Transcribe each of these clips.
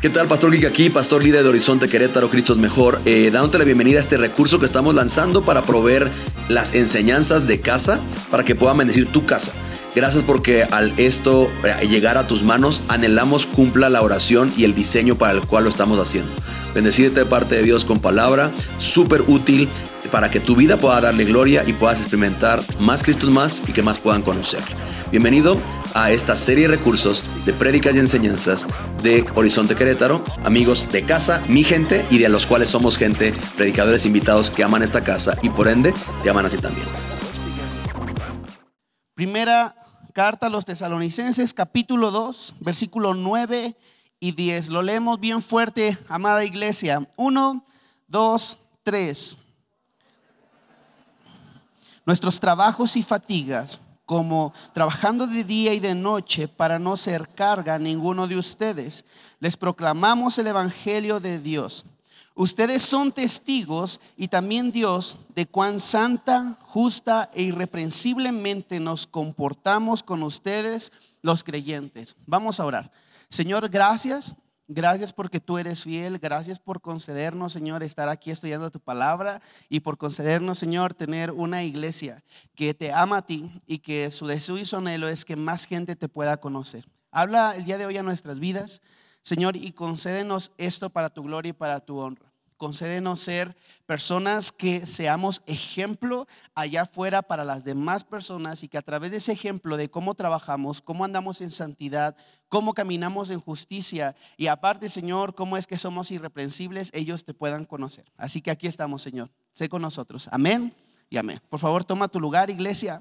¿Qué tal? Pastor Geek aquí, pastor líder de Horizonte Querétaro, Cristo es Mejor, dándote la bienvenida a este recurso que estamos lanzando para proveer las enseñanzas de casa para que puedan bendecir tu casa. Gracias porque al esto llegar a tus manos, anhelamos cumpla la oración y el diseño para el cual lo estamos haciendo. Bendecirte de parte de Dios con palabra, súper útil para que tu vida pueda darle gloria y puedas experimentar más Cristo más y que más puedan conocer. Bienvenido a esta serie de recursos de prédicas y enseñanzas de Horizonte Querétaro, amigos de casa, mi gente y de los cuales somos gente, predicadores invitados que aman esta casa y por ende te aman a ti también. Primera carta a los Tesalonicenses, capítulo 2, versículo 9 y 10. Lo leemos bien fuerte, amada iglesia. 1, 2, 3. Nuestros trabajos y fatigas, como trabajando de día y de noche para no ser carga a ninguno de ustedes, les proclamamos el evangelio de Dios. Ustedes son testigos y también Dios de cuán santa, justa e irreprensiblemente nos comportamos con ustedes los creyentes. Vamos a orar. Señor, gracias. Gracias porque tú eres fiel, gracias por concedernos, Señor, estar aquí estudiando tu palabra y por concedernos, Señor, tener una iglesia que te ama a ti y que su deseo y su anhelo es que más gente te pueda conocer. Habla el día de hoy a nuestras vidas, Señor, y concédenos esto para tu gloria y para tu honra. Concédenos ser personas que seamos ejemplo allá afuera para las demás personas y que a través de ese ejemplo de cómo trabajamos, cómo andamos en santidad, cómo caminamos en justicia y aparte, Señor, cómo es que somos irreprensibles, ellos te puedan conocer. Así que aquí estamos, Señor. Sé con nosotros. Amén y amén. Por favor, toma tu lugar, iglesia.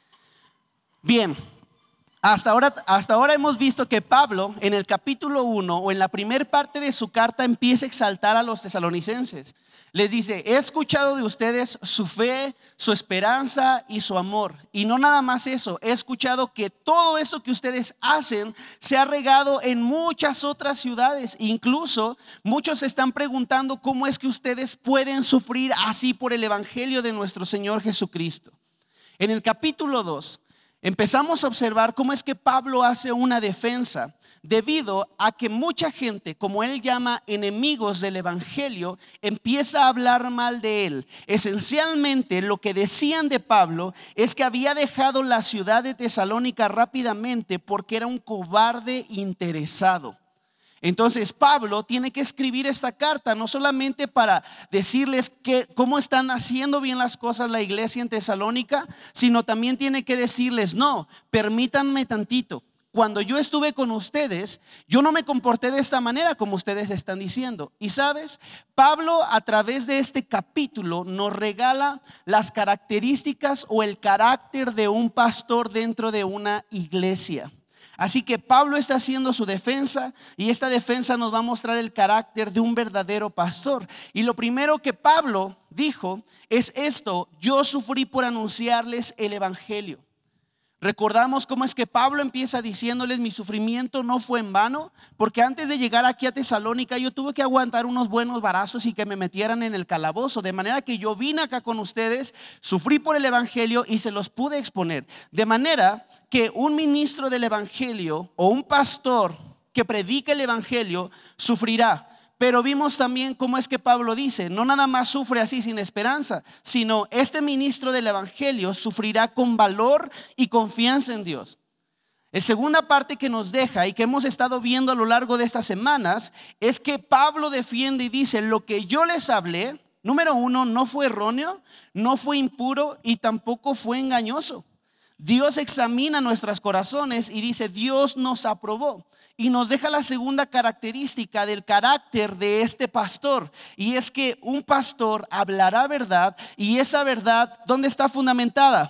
Bien. Hasta ahora hemos visto que Pablo en el capítulo 1 o en la primera parte de su carta empieza a exaltar a los tesalonicenses. Les dice, he escuchado de ustedes su fe, su esperanza y su amor. Y no nada más eso, he escuchado que todo eso que ustedes hacen se ha regado en muchas otras ciudades. Incluso muchos se están preguntando cómo es que ustedes pueden sufrir así por el evangelio de nuestro Señor Jesucristo. En el capítulo 2 empezamos a observar cómo es que Pablo hace una defensa debido a que mucha gente, como él llama enemigos del evangelio, empieza a hablar mal de él. Esencialmente lo que decían de Pablo es que había dejado la ciudad de Tesalónica rápidamente porque era un cobarde interesado. Entonces Pablo tiene que escribir esta carta no solamente para decirles que cómo están haciendo bien las cosas la iglesia en Tesalónica, sino también tiene que decirles, no, permítanme tantito. Cuando yo estuve con ustedes, yo no me comporté de esta manera como ustedes están diciendo. Y sabes, Pablo a través de este capítulo nos regala las características o el carácter de un pastor dentro de una iglesia. Así que Pablo está haciendo su defensa y esta defensa nos va a mostrar el carácter de un verdadero pastor. Y lo primero que Pablo dijo es esto: yo sufrí por anunciarles el evangelio. Recordamos cómo es que Pablo empieza diciéndoles, mi sufrimiento no fue en vano, porque antes de llegar aquí a Tesalónica yo tuve que aguantar unos buenos varazos y que me metieran en el calabozo, de manera que yo vine acá con ustedes, sufrí por el evangelio y se los pude exponer. De manera que un ministro del evangelio o un pastor que predique el evangelio sufrirá. Pero vimos también cómo es que Pablo dice, no nada más sufre así sin esperanza, sino este ministro del evangelio sufrirá con valor y confianza en Dios. La segunda parte que nos deja y que hemos estado viendo a lo largo de estas semanas es que Pablo defiende y dice, lo que yo les hablé, número uno, no fue erróneo, no fue impuro y tampoco fue engañoso. Dios examina nuestros corazones y dice, Dios nos aprobó. Y nos deja la segunda característica del carácter de este pastor, y es que un pastor hablará verdad, y esa verdad, ¿dónde está fundamentada?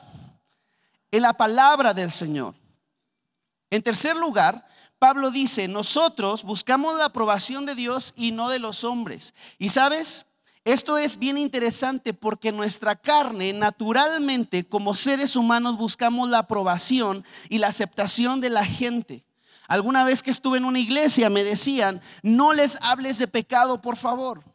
En la palabra del Señor. En tercer lugar, Pablo dice, nosotros buscamos la aprobación de Dios y no de los hombres. Y sabes, esto es bien interesante porque nuestra carne naturalmente como seres humanos buscamos la aprobación y la aceptación de la gente. Alguna vez que estuve en una iglesia me decían, no les hables de pecado, por favor.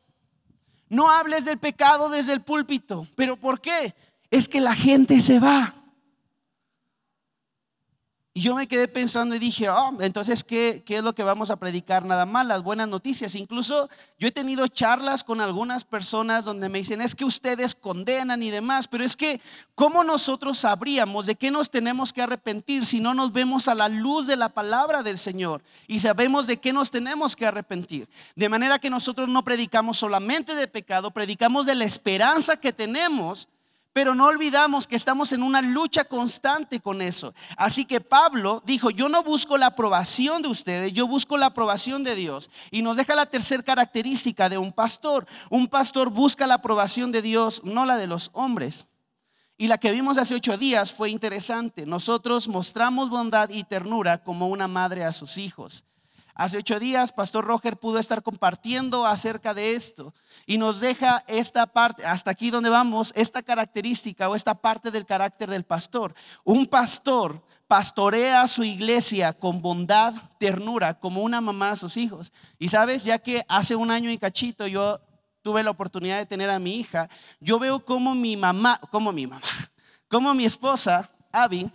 No hables del pecado desde el púlpito. ¿Pero por qué? Es que la gente se va. Y yo me quedé pensando y dije, entonces, ¿qué es lo que vamos a predicar? Nada más las buenas noticias. Incluso yo he tenido charlas con algunas personas donde me dicen, es que ustedes condenan y demás, pero es que, ¿cómo nosotros sabríamos de qué nos tenemos que arrepentir si no nos vemos a la luz de la palabra del Señor y sabemos de qué nos tenemos que arrepentir? De manera que nosotros no predicamos solamente de pecado, predicamos de la esperanza que tenemos, pero no olvidamos que estamos en una lucha constante con eso. Así que Pablo dijo, yo no busco la aprobación de ustedes, yo busco la aprobación de Dios. Y nos deja la tercera característica de un pastor. Un pastor busca la aprobación de Dios, no la de los hombres. Y la que vimos hace 8 días fue interesante. Nosotros mostramos bondad y ternura como una madre a sus hijos. Hace 8 días, Pastor Roger pudo estar compartiendo acerca de esto y nos deja esta parte, hasta aquí donde vamos, esta característica o esta parte del carácter del pastor. Un pastor pastorea a su iglesia con bondad, ternura, como una mamá a sus hijos. Y sabes, ya que hace 1 año y cachito yo tuve la oportunidad de tener a mi hija, yo veo como mi esposa, Abby,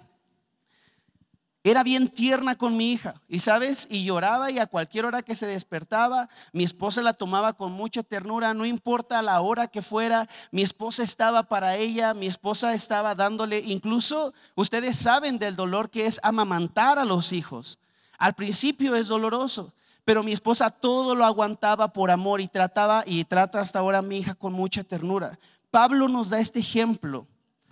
era bien tierna con mi hija, y sabes, y lloraba, y a cualquier hora que se despertaba, mi esposa la tomaba con mucha ternura, no importa la hora que fuera, mi esposa estaba para ella, mi esposa estaba dándole, incluso ustedes saben del dolor que es amamantar a los hijos. Al principio es doloroso, pero mi esposa todo lo aguantaba por amor y trata hasta ahora a mi hija con mucha ternura. Pablo nos da este ejemplo,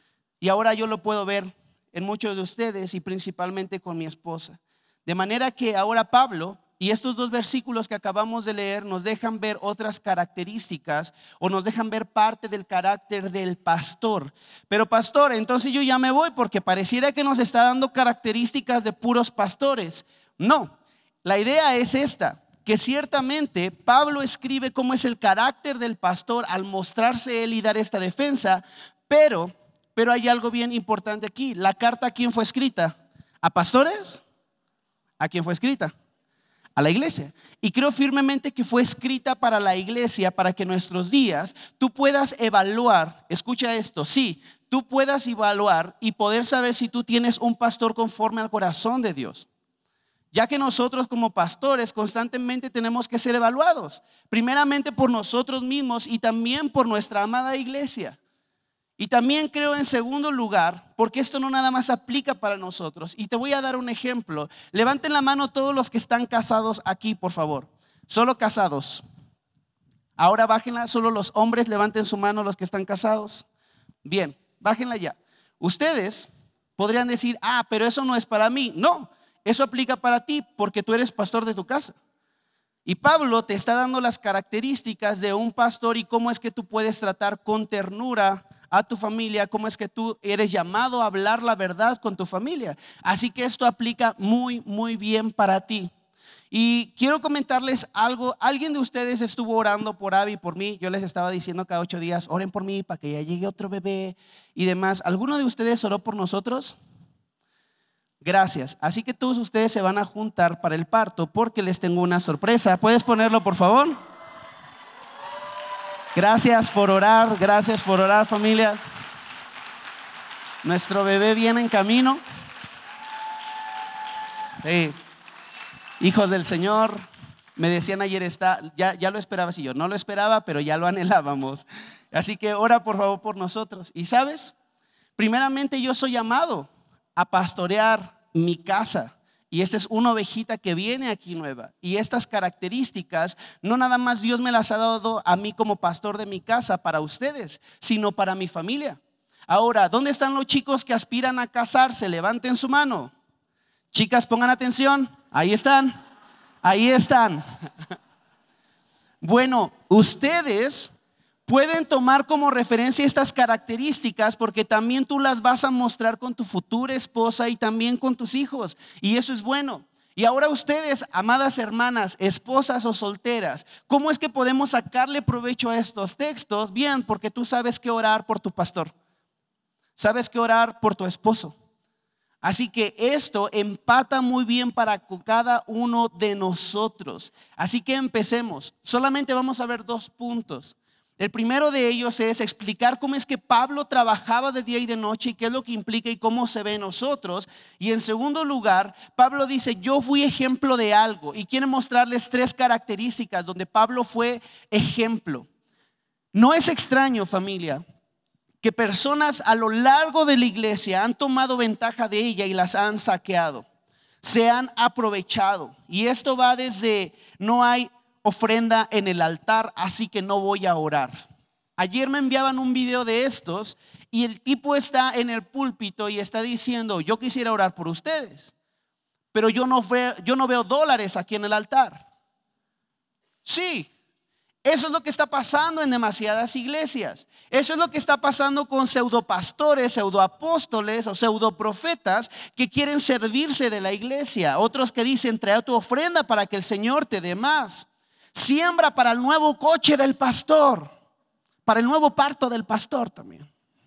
y ahora yo lo puedo ver en muchos de ustedes y principalmente con mi esposa. De manera que ahora Pablo y estos 2 versículos que acabamos de leer nos dejan ver otras características o nos dejan ver parte del carácter del pastor. Pero pastor, entonces yo ya me voy porque pareciera que nos está dando características de puros pastores. No, la idea es esta, que ciertamente Pablo escribe cómo es el carácter del pastor al mostrarse él y dar esta defensa, pero hay algo bien importante aquí. La carta, ¿a quién fue escrita? ¿A pastores? ¿A quién fue escrita? A la iglesia. Y creo firmemente que fue escrita para la iglesia, para que en nuestros días tú puedas evaluar, escucha esto, sí, tú puedas evaluar y poder saber si tú tienes un pastor conforme al corazón de Dios. Ya que nosotros como pastores constantemente tenemos que ser evaluados, primeramente por nosotros mismos y también por nuestra amada iglesia. Y también creo en segundo lugar, porque esto no nada más aplica para nosotros. Y te voy a dar un ejemplo. Levanten la mano todos los que están casados aquí, por favor. Solo casados. Ahora bájenla, solo los hombres levanten su mano los que están casados. Bien, bájenla ya. Ustedes podrían decir, pero eso no es para mí. No, eso aplica para ti porque tú eres pastor de tu casa. Y Pablo te está dando las características de un pastor y cómo es que tú puedes tratar con ternura a tu familia, cómo es que tú eres llamado a hablar la verdad con tu familia. Así que esto aplica muy, muy bien para ti. Y quiero comentarles algo. Alguien de ustedes estuvo orando por Abby y por mí. Yo les estaba diciendo cada 8 días, oren por mí para que ya llegue otro bebé y demás. ¿Alguno de ustedes oró por nosotros? Gracias. Así que todos ustedes se van a juntar para el parto porque les tengo una sorpresa. ¿Puedes ponerlo, por favor? Gracias por orar familia. Nuestro bebé viene en camino. Hijos del Señor, me decían ayer, ya lo esperabas, y yo no lo esperaba, pero ya lo anhelábamos. Así que ora por favor por nosotros. Y sabes, primeramente yo soy llamado a pastorear mi casa. Y esta es una ovejita que viene aquí nueva. Y estas características, no nada más Dios me las ha dado a mí como pastor de mi casa para ustedes, sino para mi familia. Ahora, ¿dónde están los chicos que aspiran a casarse? Levanten su mano. Chicas, pongan atención. Ahí están. Ahí están. Bueno, ustedes pueden tomar como referencia estas características porque también tú las vas a mostrar con tu futura esposa y también con tus hijos, y eso es bueno. Y ahora ustedes, amadas hermanas, esposas o solteras, ¿cómo es que podemos sacarle provecho a estos textos? Bien, porque tú sabes que orar por tu pastor, sabes que orar por tu esposo. Así que esto empata muy bien para cada uno de nosotros. Así que empecemos. Solamente vamos a ver 2 puntos. El primero de ellos es explicar cómo es que Pablo trabajaba de día y de noche y qué es lo que implica y cómo se ve en nosotros. Y en segundo lugar, Pablo dice, yo fui ejemplo de algo, y quiere mostrarles 3 características donde Pablo fue ejemplo. No es extraño, familia, que personas a lo largo de la iglesia han tomado ventaja de ella y las han saqueado, se han aprovechado. Y esto va desde no hay ofrenda en el altar, así que no voy a orar. Ayer me enviaban un video de estos y el tipo está en el púlpito y está diciendo, yo quisiera orar por ustedes, pero yo no veo dólares aquí en el altar. Sí, eso es lo que está pasando en demasiadas iglesias. Eso es lo que está pasando con pseudopastores, pseudoapóstoles o pseudoprofetas que quieren servirse de la iglesia. Otros que dicen, trae tu ofrenda para que el Señor te dé más. Siembra para el nuevo coche del pastor, para el nuevo parto del pastor también.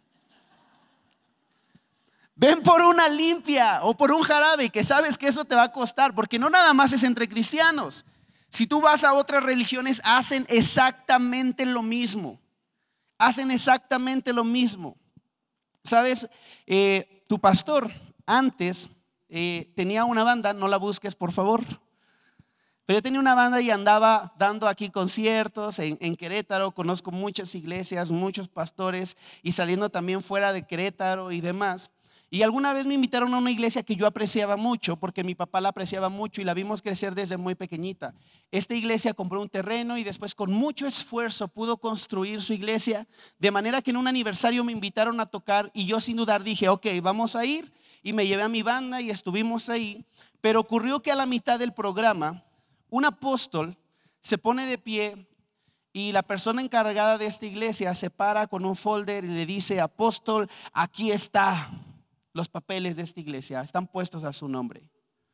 Ven por una limpia o por un jarabe, que sabes que eso te va a costar, porque no nada más es entre cristianos. Si tú vas a otras religiones, hacen exactamente lo mismo. Hacen exactamente lo mismo. Sabes, tu pastor antes tenía una banda, no la busques por favor. Pero yo tenía una banda y andaba dando aquí conciertos en Querétaro. Conozco muchas iglesias, muchos pastores, y saliendo también fuera de Querétaro y demás. Y alguna vez me invitaron a una iglesia que yo apreciaba mucho, porque mi papá la apreciaba mucho y la vimos crecer desde muy pequeñita. Esta iglesia compró un terreno y después con mucho esfuerzo pudo construir su iglesia, de manera que en un aniversario me invitaron a tocar y yo sin dudar dije, ok, vamos a ir, y me llevé a mi banda y estuvimos ahí. Pero ocurrió que a la mitad del programa un apóstol se pone de pie y la persona encargada de esta iglesia se para con un folder y le dice, apóstol, aquí está los papeles de esta iglesia, están puestos a su nombre.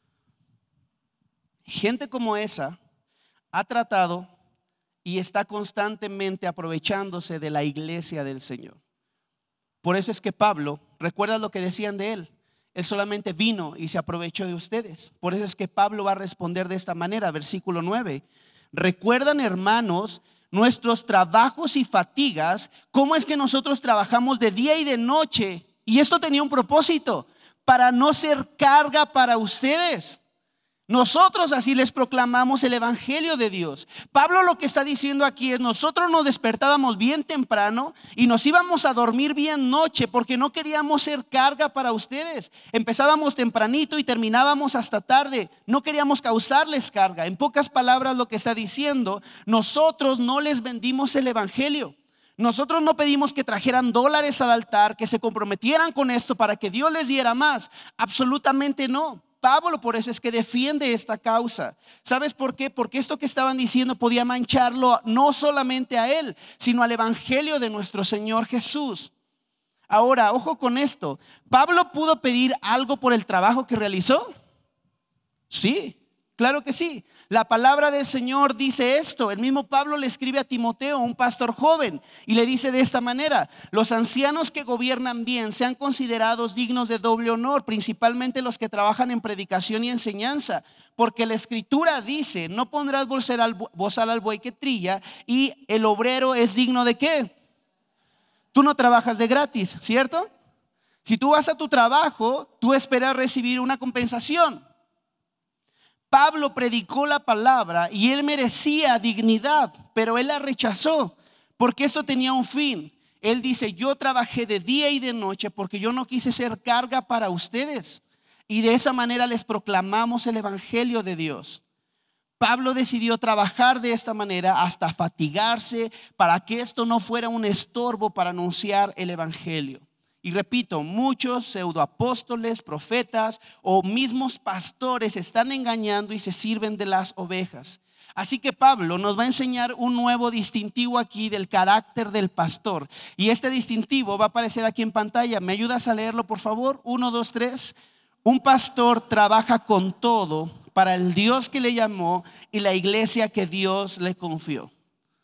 Gente como esa ha tratado y está constantemente aprovechándose de la iglesia del Señor. Por eso es que Pablo, ¿recuerda lo que decían de él? Él solamente vino y se aprovechó de ustedes. Por eso es que Pablo va a responder de esta manera, versículo 9. ¿Recuerdan, hermanos, nuestros trabajos y fatigas? ¿Cómo es que nosotros trabajamos de día y de noche? Y esto tenía un propósito, para no ser carga para ustedes. Nosotros así les proclamamos el evangelio de Dios. Pablo lo que está diciendo aquí es, nosotros nos despertábamos bien temprano y nos íbamos a dormir bien noche porque no queríamos ser carga para ustedes. Empezábamos tempranito y terminábamos hasta tarde. No queríamos causarles carga. En pocas palabras lo que está diciendo, nosotros no les vendimos el evangelio. Nosotros no pedimos que trajeran dólares al altar, que se comprometieran con esto para que Dios les diera más. Absolutamente no. Pablo por eso es que defiende esta causa. ¿Sabes por qué? Porque esto que estaban diciendo podía mancharlo no solamente a él, sino al evangelio de nuestro Señor Jesús. Ahora, ojo con esto. ¿Pablo pudo pedir algo por el trabajo que realizó? Sí, claro que sí. La palabra del Señor dice esto. El mismo Pablo le escribe a Timoteo, un pastor joven, y le dice de esta manera: los ancianos que gobiernan bien sean considerados dignos de doble honor, principalmente los que trabajan en predicación y enseñanza, porque la escritura dice: no pondrás bozal al buey que trilla, y el obrero es digno de ¿qué? Tú no trabajas de gratis, ¿cierto? Si tú vas a tu trabajo, tú esperas recibir una compensación. Pablo predicó la palabra y él merecía dignidad, pero él la rechazó porque esto tenía un fin. Él dice: yo trabajé de día y de noche porque yo no quise ser carga para ustedes, y de esa manera les proclamamos el evangelio de Dios. Pablo decidió trabajar de esta manera hasta fatigarse para que esto no fuera un estorbo para anunciar el evangelio. Y repito, muchos pseudoapóstoles, profetas o mismos pastores están engañando y se sirven de las ovejas. Así que Pablo nos va a enseñar un nuevo distintivo aquí del carácter del pastor. Y este distintivo va a aparecer aquí en pantalla. ¿Me ayudas a leerlo, por favor? 1, 2, 3. Un pastor trabaja con todo para el Dios que le llamó y la iglesia que Dios le confió.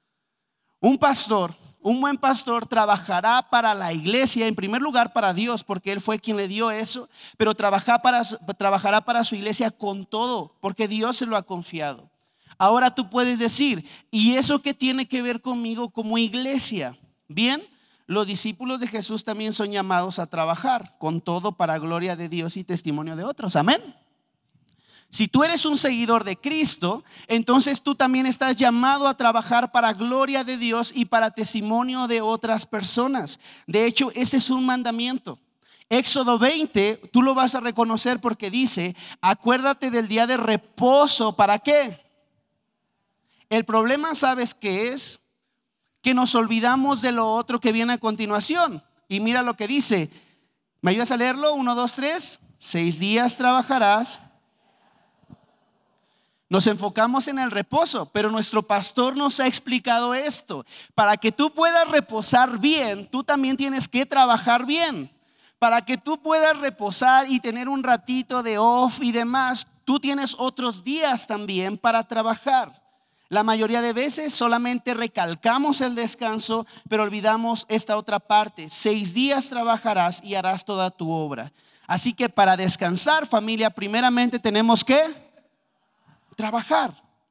Un pastor, un buen pastor, trabajará para la iglesia, en primer lugar para Dios, porque Él fue quien le dio eso, pero trabajará para su iglesia con todo, porque Dios se lo ha confiado. Ahora tú puedes decir, ¿y eso qué tiene que ver conmigo como iglesia? Bien, los discípulos de Jesús también son llamados a trabajar con todo para gloria de Dios y testimonio de otros. Amén. Si tú eres un seguidor de Cristo, entonces tú también estás llamado a trabajar para gloria de Dios y para testimonio de otras personas. De hecho, ese es un mandamiento. Éxodo 20, tú lo vas a reconocer porque dice, acuérdate del día de reposo. ¿Para qué? El problema, ¿sabes qué es? Que nos olvidamos de lo otro que viene a continuación. Y mira lo que dice. ¿Me ayudas a leerlo? 1, 2, 3. 6 días trabajarás. Nos enfocamos en el reposo, pero nuestro pastor nos ha explicado esto. Para que tú puedas reposar bien, tú también tienes que trabajar bien. Para que tú puedas reposar y tener un ratito de off y demás, tú tienes otros días también para trabajar. La mayoría de veces solamente recalcamos el descanso, pero olvidamos esta otra parte. 6 días trabajarás y harás toda tu obra. Así que para descansar, familia, primeramente tenemos que trabajar.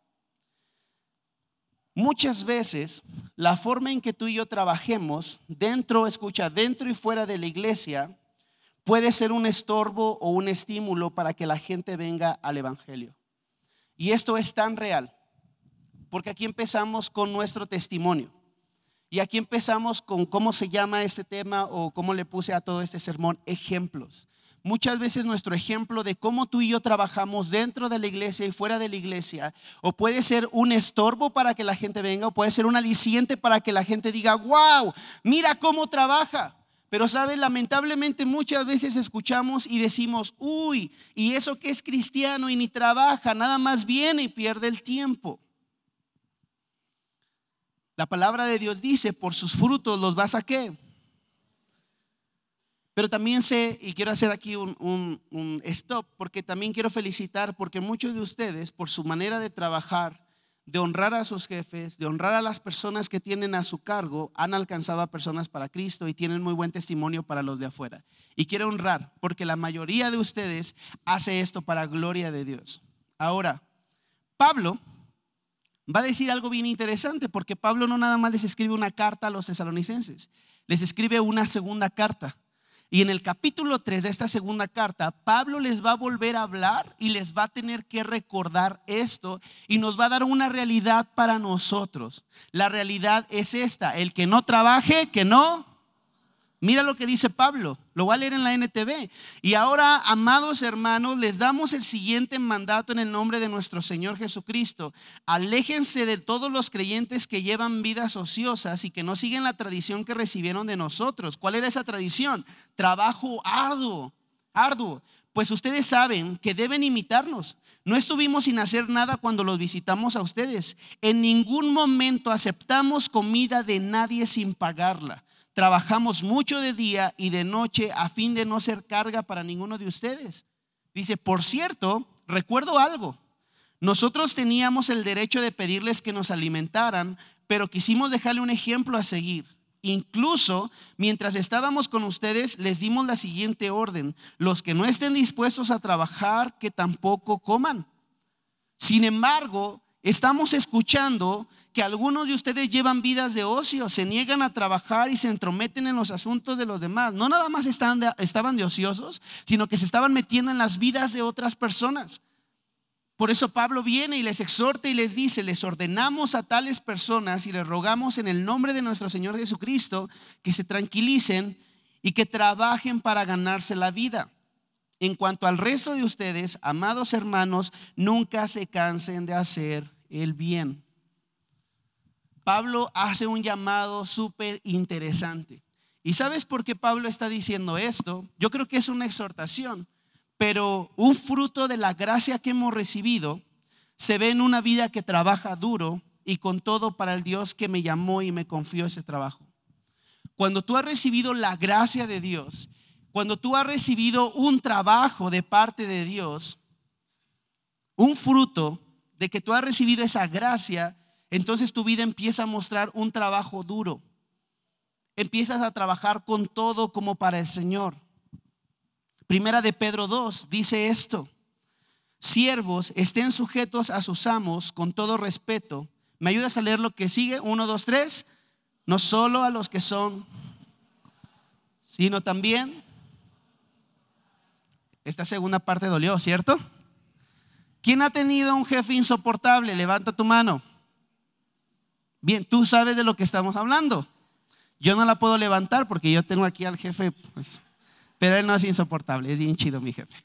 Muchas veces la forma en que tú y yo trabajemos dentro y fuera de la iglesia puede ser un estorbo o un estímulo para que la gente venga al evangelio. Y esto es tan real, porque aquí empezamos con nuestro testimonio. Y aquí empezamos con cómo se llama este tema o cómo le puse a todo este sermón, ejemplos. Muchas veces nuestro ejemplo de cómo tú y yo trabajamos dentro de la iglesia y fuera de la iglesia, o puede ser un estorbo para que la gente venga, o puede ser un aliciente para que la gente diga, wow, mira cómo trabaja. Pero sabes, lamentablemente muchas veces escuchamos y decimos, uy, y eso que es cristiano y ni trabaja, nada más viene y pierde el tiempo. La palabra de Dios dice, por sus frutos los vas a ¿qué? Pero también sé, y quiero hacer aquí un stop, porque también quiero felicitar, porque muchos de ustedes, por su manera de trabajar, de honrar a sus jefes, de honrar a las personas que tienen a su cargo, han alcanzado a personas para Cristo y tienen muy buen testimonio para los de afuera. Y quiero honrar, porque la mayoría de ustedes hace esto para gloria de Dios. Ahora, Pablo va a decir algo bien interesante, porque Pablo no nada más les escribe una carta a los tesalonicenses, les escribe una segunda carta. Y en el capítulo 3 de esta segunda carta, Pablo les va a volver a hablar y les va a tener que recordar esto y nos va a dar una realidad para nosotros. La realidad es esta: el que no trabaje, que no. Mira lo que dice Pablo, lo voy a leer en la NTV. Y ahora, amados hermanos, les damos el siguiente mandato en el nombre de nuestro Señor Jesucristo: aléjense de todos los creyentes que llevan vidas ociosas y que no siguen la tradición que recibieron de nosotros. ¿Cuál era esa tradición? Trabajo arduo. Pues ustedes saben que deben imitarnos. No estuvimos sin hacer nada cuando los visitamos a ustedes. En ningún momento aceptamos comida de nadie sin pagarla. Trabajamos mucho de día y de noche a fin de no ser carga para ninguno de ustedes. Dice, por cierto, recuerdo algo. Nosotros teníamos el derecho de pedirles que nos alimentaran, pero quisimos dejarle un ejemplo a seguir. Incluso mientras estábamos con ustedes les dimos la siguiente orden: los que no estén dispuestos a trabajar, que tampoco coman. Sin embargo, estamos escuchando que algunos de ustedes llevan vidas de ocio, se niegan a trabajar y se entrometen en los asuntos de los demás. No nada más estaban de ociosos, sino que se estaban metiendo en las vidas de otras personas. Por eso Pablo viene y les exhorta y les dice: les ordenamos a tales personas y les rogamos en el nombre de nuestro Señor Jesucristo que se tranquilicen y que trabajen para ganarse la vida. En cuanto al resto de ustedes, amados hermanos, nunca se cansen de hacer el bien. Pablo hace un llamado súper interesante. ¿Y sabes por qué Pablo está diciendo esto? Yo creo que es una exhortación, pero un fruto de la gracia que hemos recibido se ve en una vida que trabaja duro y con todo para el Dios que me llamó y me confió ese trabajo. Cuando tú has recibido la gracia de Dios, cuando tú has recibido un trabajo de parte de Dios, un fruto de que tú has recibido esa gracia, entonces tu vida empieza a mostrar un trabajo duro. Empiezas a trabajar con todo como para el Señor. Primera de Pedro 2 dice esto: Siervos, estén sujetos a sus amos con todo respeto. ¿Me ayudas a leer lo que sigue? 1, 2, 3. No solo a los que son, sino también. Esta segunda parte dolió, ¿cierto? ¿Quién ha tenido un jefe insoportable? Levanta tu mano. Bien, tú sabes de lo que estamos hablando. Yo no la puedo levantar porque yo tengo aquí al jefe, pues, pero él no es insoportable, es bien chido mi jefe.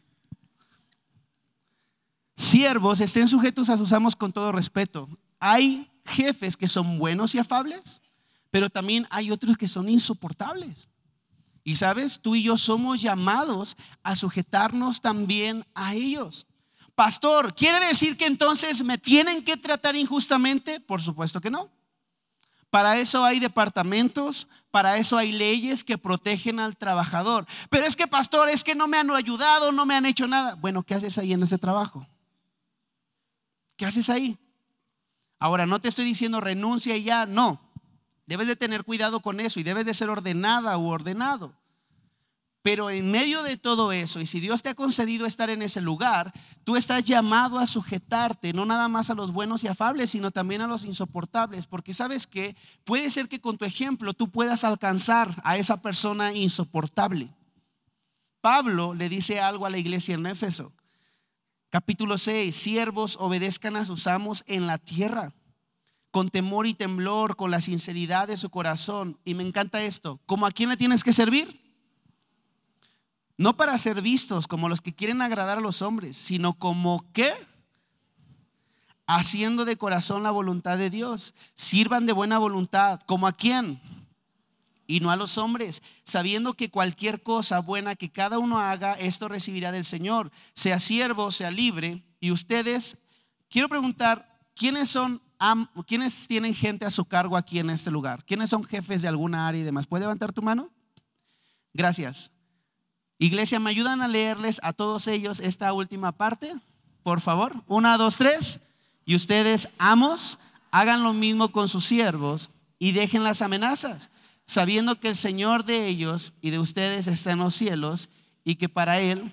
Siervos, estén sujetos a sus amos con todo respeto. Hay jefes que son buenos y afables, pero también hay otros que son insoportables. Y sabes, tú y yo somos llamados a sujetarnos también a ellos. Pastor, ¿quiere decir que entonces me tienen que tratar injustamente? Por supuesto que no. Para eso hay departamentos, para eso hay leyes que protegen al trabajador. Pero es que, pastor, es que no me han ayudado, no me han hecho nada. Bueno, ¿qué haces ahí en ese trabajo? ¿Qué haces ahí? Ahora, no te estoy diciendo renuncia y ya, no. Debes de tener cuidado con eso y debes de ser ordenada u ordenado. Pero en medio de todo eso, y si Dios te ha concedido estar en ese lugar, tú estás llamado a sujetarte, no nada más a los buenos y afables, sino también a los insoportables. Porque sabes que puede ser que con tu ejemplo tú puedas alcanzar a esa persona insoportable. Pablo le dice algo a la iglesia en Éfeso. Capítulo 6, siervos, obedezcan a sus amos en la tierra, con temor y temblor, con la sinceridad de su corazón. Y me encanta esto. ¿Cómo a quién le tienes que servir? No para ser vistos como los que quieren agradar a los hombres, sino como ¿qué? Haciendo de corazón la voluntad de Dios. Sirvan de buena voluntad. ¿Como a quién? Y no a los hombres, sabiendo que cualquier cosa buena que cada uno haga, esto recibirá del Señor, sea siervo, sea libre. Y ustedes, quiero preguntar, ¿quiénes tienen gente a su cargo aquí en este lugar? ¿Quiénes son jefes de alguna área y demás? ¿Puede levantar tu mano? Gracias. Iglesia, ¿me ayudan a leerles a todos ellos esta última parte? Por favor, 1, 2, 3. Y ustedes, amos, hagan lo mismo con sus siervos y dejen las amenazas, sabiendo que el Señor de ellos y de ustedes está en los cielos y que para Él,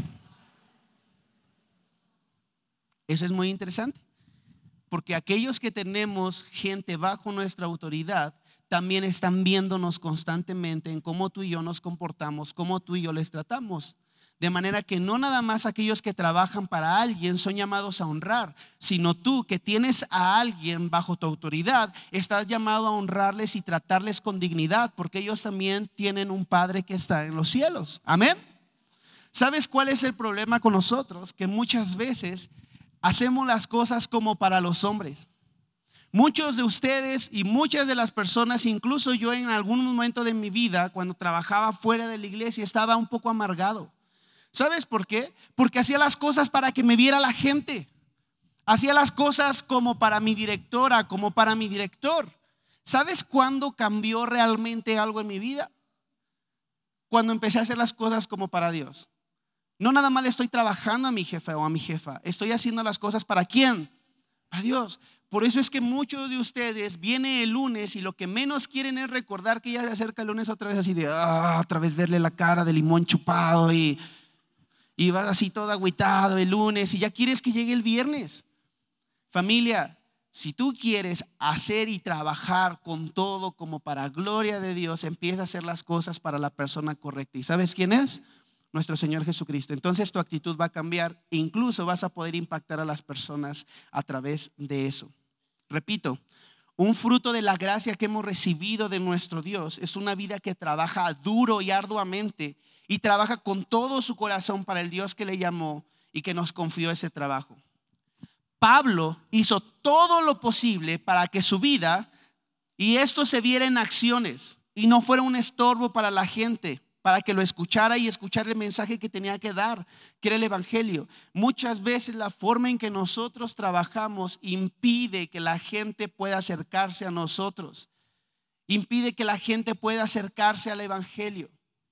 eso es muy interesante, porque aquellos que tenemos gente bajo nuestra autoridad también están viéndonos constantemente en cómo tú y yo nos comportamos, cómo tú y yo les tratamos. De manera que no nada más aquellos que trabajan para alguien son llamados a honrar, sino tú que tienes a alguien bajo tu autoridad, estás llamado a honrarles y tratarles con dignidad, porque ellos también tienen un Padre que está en los cielos. Amén. ¿Sabes cuál es el problema con nosotros? Que muchas veces hacemos las cosas como para los hombres. Muchos de ustedes y muchas de las personas, incluso yo en algún momento de mi vida, cuando trabajaba fuera de la iglesia, estaba un poco amargado. ¿Sabes por qué? Porque hacía las cosas para que me viera la gente. Hacía las cosas como para mi directora, como para mi director. ¿Sabes cuándo cambió realmente algo en mi vida? Cuando empecé a hacer las cosas como para Dios. No nada más le estoy trabajando a mi jefe o a mi jefa. Estoy haciendo las cosas ¿para quién? Para Dios. Por eso es que muchos de ustedes viene el lunes y lo que menos quieren es recordar que ya se acerca el lunes otra vez, así de otra vez verle la cara de limón chupado y vas así todo agüitado el lunes y ya quieres que llegue el viernes. Familia, si tú quieres hacer y trabajar con todo como para gloria de Dios, empieza a hacer las cosas para la persona correcta. ¿Y sabes quién es? Nuestro Señor Jesucristo. Entonces tu actitud va a cambiar e incluso vas a poder impactar a las personas a través de eso. Repito, un fruto de la gracia que hemos recibido de nuestro Dios es una vida que trabaja duro y arduamente y trabaja con todo su corazón para el Dios que le llamó y que nos confió ese trabajo. Pablo hizo todo lo posible para que su vida y esto se viera en acciones y no fuera un estorbo para la gente, para que lo escuchara y escuchara el mensaje que tenía que dar, que era el evangelio. Muchas veces la forma en que nosotros trabajamos impide que la gente pueda acercarse a nosotros, impide que la gente pueda acercarse al evangelio.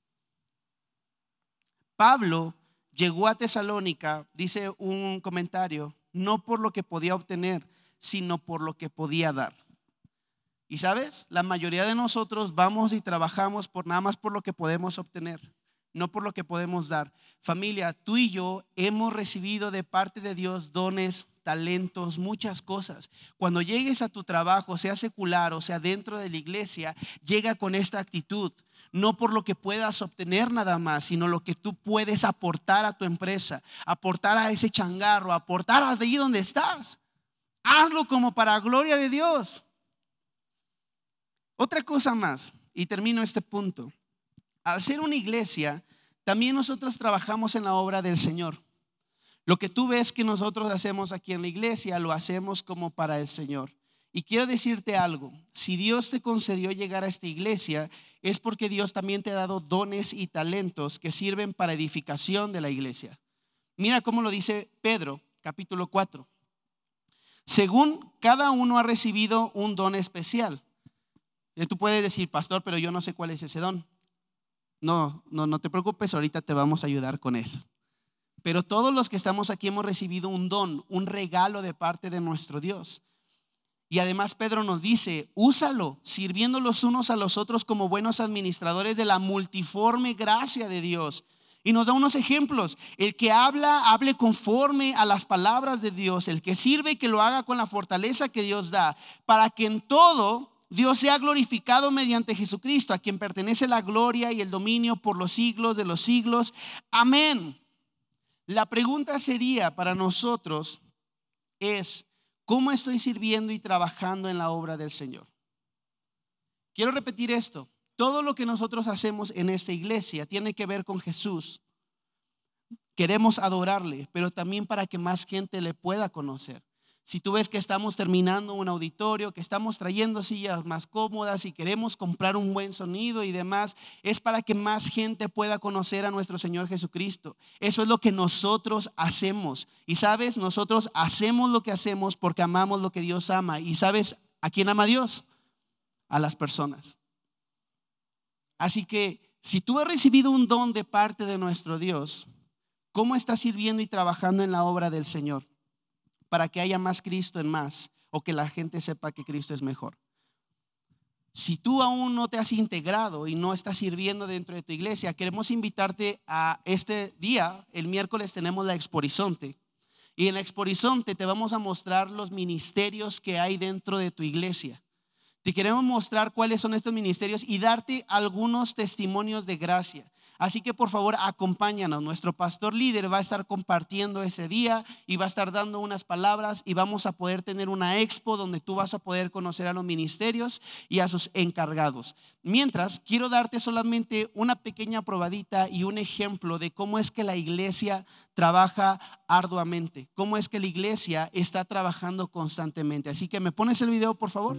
Pablo llegó a Tesalónica, dice un comentario, no por lo que podía obtener, sino por lo que podía dar. Y sabes, la mayoría de nosotros vamos y trabajamos nada más por lo que podemos obtener, no por lo que podemos dar. Familia, tú y yo hemos recibido de parte de Dios dones, talentos, muchas cosas. Cuando llegues a tu trabajo, sea secular o sea dentro de la iglesia, llega con esta actitud. No por lo que puedas obtener nada más, sino lo que tú puedes aportar a tu empresa, aportar a ese changarro, aportar allí donde estás. Hazlo como para gloria de Dios. Otra cosa más, y termino este punto. Al ser una iglesia, también nosotros trabajamos en la obra del Señor. Lo que tú ves que nosotros hacemos aquí en la iglesia, lo hacemos como para el Señor. Y quiero decirte algo, si Dios te concedió llegar a esta iglesia, es porque Dios también te ha dado dones y talentos que sirven para edificación de la iglesia. Mira cómo lo dice Pedro, capítulo 4. Según cada uno ha recibido un don especial. Y tú puedes decir, pastor, pero yo no sé cuál es ese don. No te preocupes, ahorita te vamos a ayudar con eso. Pero todos los que estamos aquí hemos recibido un don, un regalo de parte de nuestro Dios. Y además Pedro nos dice, úsalo, sirviendo los unos a los otros como buenos administradores de la multiforme gracia de Dios. Y nos da unos ejemplos. El que habla, hable conforme a las palabras de Dios. El que sirve, que lo haga con la fortaleza que Dios da, para que en todo Dios sea glorificado mediante Jesucristo, a quien pertenece la gloria y el dominio por los siglos de los siglos. Amén. La pregunta sería para nosotros es, ¿cómo estoy sirviendo y trabajando en la obra del Señor? Quiero repetir esto. Todo lo que nosotros hacemos en esta iglesia tiene que ver con Jesús. Queremos adorarle, pero también para que más gente le pueda conocer. Si tú ves que estamos terminando un auditorio, que estamos trayendo sillas más cómodas y queremos comprar un buen sonido y demás, es para que más gente pueda conocer a nuestro Señor Jesucristo. Eso es lo que nosotros hacemos. Y sabes, nosotros hacemos lo que hacemos porque amamos lo que Dios ama. ¿Y sabes a quién ama Dios? A las personas. Así que si tú has recibido un don de parte de nuestro Dios, ¿cómo estás sirviendo y trabajando en la obra del Señor? Para que haya más Cristo en más, o que la gente sepa que Cristo es mejor. Si tú aún no te has integrado y no estás sirviendo dentro de tu iglesia, queremos invitarte a este día. El miércoles tenemos la Expo Horizonte, y en la Expo Horizonte te vamos a mostrar los ministerios que hay dentro de tu iglesia. Te queremos mostrar cuáles son estos ministerios y darte algunos testimonios de gracia. Así que por favor acompáñanos. Nuestro pastor líder va a estar compartiendo ese día y va a estar dando unas palabras, y vamos a poder tener una expo donde tú vas a poder conocer a los ministerios y a sus encargados. Mientras, quiero darte solamente una pequeña probadita y un ejemplo de cómo es que la iglesia trabaja arduamente, cómo es que la iglesia está trabajando constantemente. Así que me pones el video, por favor.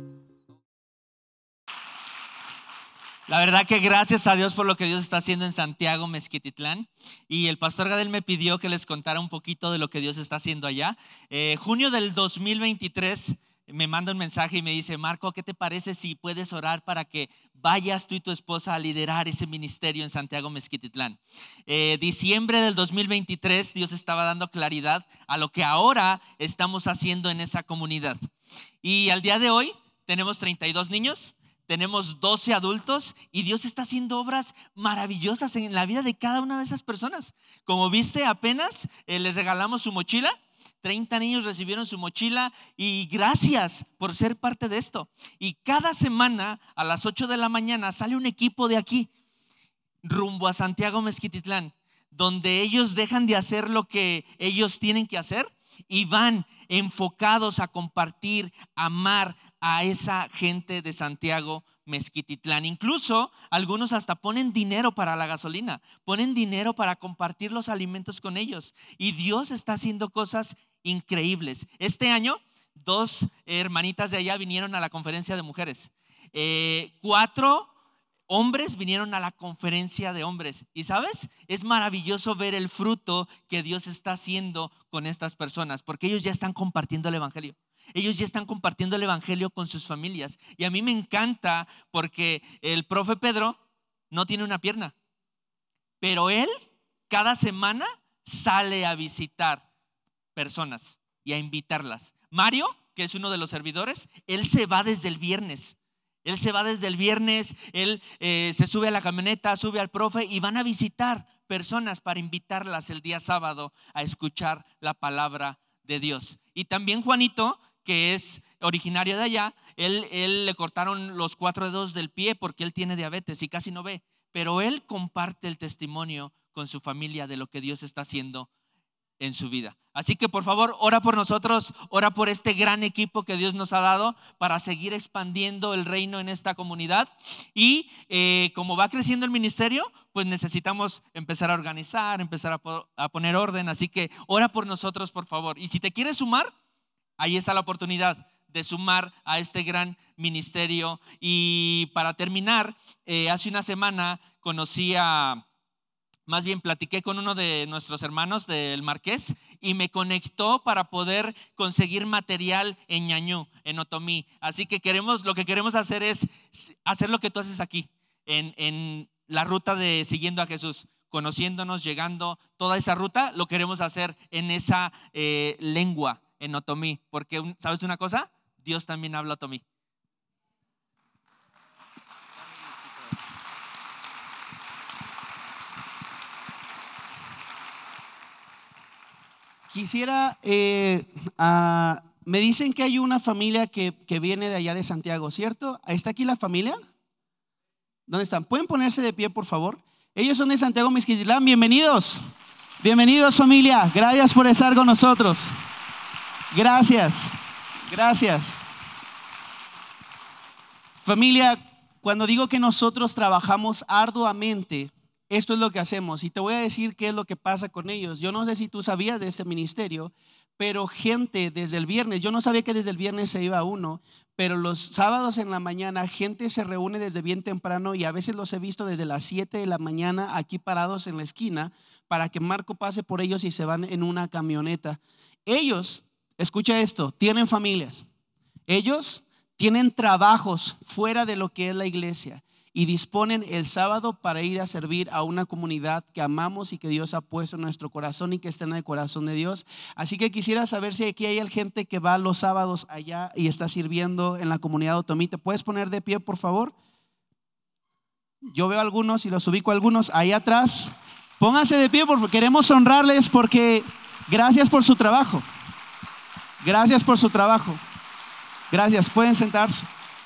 La verdad que gracias a Dios por lo que Dios está haciendo en Santiago, Mezquititlán. Y el pastor Gadel me pidió que les contara un poquito de lo que Dios está haciendo allá. Junio del 2023 me manda un mensaje y me dice: Marco, ¿qué te parece si puedes orar para que vayas tú y tu esposa a liderar ese ministerio en Santiago, Mezquititlán? Diciembre del 2023 Dios estaba dando claridad a lo que ahora estamos haciendo en esa comunidad. Y al día de hoy tenemos 32 niños. Tenemos 12 adultos y Dios está haciendo obras maravillosas en la vida de cada una de esas personas. Como viste, apenas les regalamos su mochila. 30 niños recibieron su mochila y gracias por ser parte de esto. Y cada semana a las 8 de la mañana sale un equipo de aquí rumbo a Santiago, Mezquititlán, donde ellos dejan de hacer lo que ellos tienen que hacer y van enfocados a compartir, amar a esa gente de Santiago, Mezquititlán. Incluso algunos hasta ponen dinero para la gasolina, ponen dinero para compartir los alimentos con ellos. Y Dios está haciendo cosas increíbles. Este año 2 hermanitas de allá vinieron a la conferencia de mujeres. 4 hombres vinieron a la conferencia de hombres. Y sabes, es maravilloso ver el fruto que Dios está haciendo con estas personas, porque ellos ya están compartiendo el evangelio. Ellos ya están compartiendo el evangelio con sus familias. Y a mí me encanta porque el profe Pedro no tiene una pierna, pero él cada semana sale a visitar personas y a invitarlas. Mario, que es uno de los servidores, él se va desde el viernes. Él se va desde el viernes, él se sube a la camioneta, sube al profe y van a visitar personas para invitarlas el día sábado a escuchar la palabra de Dios. Y también Juanito, que es originario de allá, él le cortaron los 4 dedos del pie porque él tiene diabetes y casi no ve, pero él comparte el testimonio con su familia de lo que Dios está haciendo en su vida. Así que por favor, ora por nosotros, ora por este gran equipo que Dios nos ha dado para seguir expandiendo el reino en esta comunidad. Y como va creciendo el ministerio, pues necesitamos empezar a organizar, empezar a poner orden. Así que ora por nosotros, por favor. Y si te quieres sumar, ahí está la oportunidad de sumar a este gran ministerio. Y para terminar, hace una semana platiqué con uno de nuestros hermanos del Marqués y me conectó para poder conseguir material en Ñañú, en Otomí. Así que lo que queremos hacer es hacer lo que tú haces aquí, en la ruta de siguiendo a Jesús, conociéndonos, llegando, toda esa ruta lo queremos hacer en esa lengua, en Otomí, porque ¿sabes una cosa? Dios también habla Otomí. Quisiera, me dicen que hay una familia que viene de allá de Santiago, ¿cierto? ¿Está aquí la familia? ¿Dónde están? ¿Pueden ponerse de pie, por favor? Ellos son de Santiago Mezquitlán. Bienvenidos. Bienvenidos, familia. Gracias por estar con nosotros. Gracias. Gracias. Familia, cuando digo que nosotros trabajamos arduamente, esto es lo que hacemos y te voy a decir qué es lo que pasa con ellos. Yo no sé si tú sabías de ese ministerio, pero gente desde el viernes, yo no sabía que desde el viernes se iba uno, pero los sábados en la mañana gente se reúne desde bien temprano y a veces los he visto desde las 7 de la mañana aquí parados en la esquina para que Marco pase por ellos y se van en una camioneta. Ellos, escucha esto, tienen familias, ellos tienen trabajos fuera de lo que es la iglesia y disponen el sábado para ir a servir a una comunidad que amamos y que Dios ha puesto en nuestro corazón y que está en el corazón de Dios. Así que quisiera saber si aquí hay gente que va los sábados allá y está sirviendo en la comunidad de Otomí. ¿Te puedes poner de pie, por favor? Yo veo algunos y los ubico algunos ahí atrás. Pónganse de pie porque queremos honrarles porque gracias por su trabajo. Gracias por su trabajo. Gracias, pueden sentarse.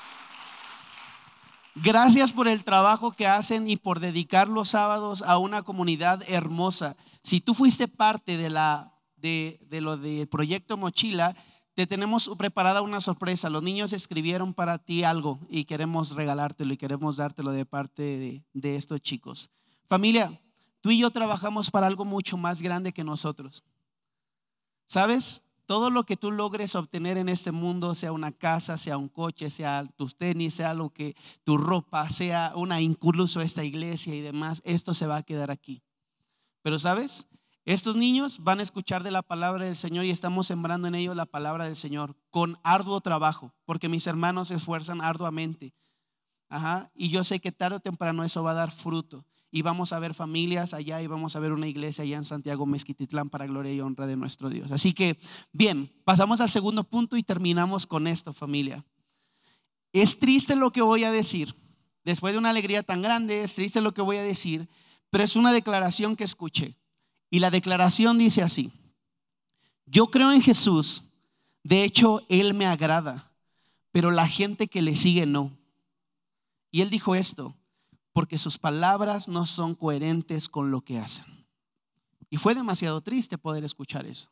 Gracias por el trabajo que hacen y por dedicar los sábados a una comunidad hermosa. Si tú fuiste parte de lo de Proyecto Mochila, te tenemos preparada una sorpresa. Los niños escribieron para ti algo y queremos regalártelo y queremos dártelo de parte de estos chicos. Familia, tú y yo trabajamos para algo mucho más grande que nosotros. ¿Sabes? Todo lo que tú logres obtener en este mundo, sea una casa, sea un coche, sea tus tenis, sea lo que tu ropa, sea incluso esta iglesia y demás, esto se va a quedar aquí. Pero ¿sabes? Estos niños van a escuchar de la palabra del Señor y estamos sembrando en ellos la palabra del Señor con arduo trabajo, porque mis hermanos se esfuerzan arduamente. Y yo sé que tarde o temprano eso va a dar fruto. Y vamos a ver familias allá y vamos a ver una iglesia allá en Santiago Mezquitlán para gloria y honra de nuestro Dios. Así que, bien, pasamos al segundo punto y terminamos con esto, familia. Es triste lo que voy a decir. Después de una alegría tan grande, es triste lo que voy a decir, pero es una declaración que escuché. Y la declaración dice así: yo creo en Jesús, de hecho, Él me agrada, pero la gente que le sigue no. Y Él dijo esto porque sus palabras no son coherentes con lo que hacen. Y fue demasiado triste poder escuchar eso.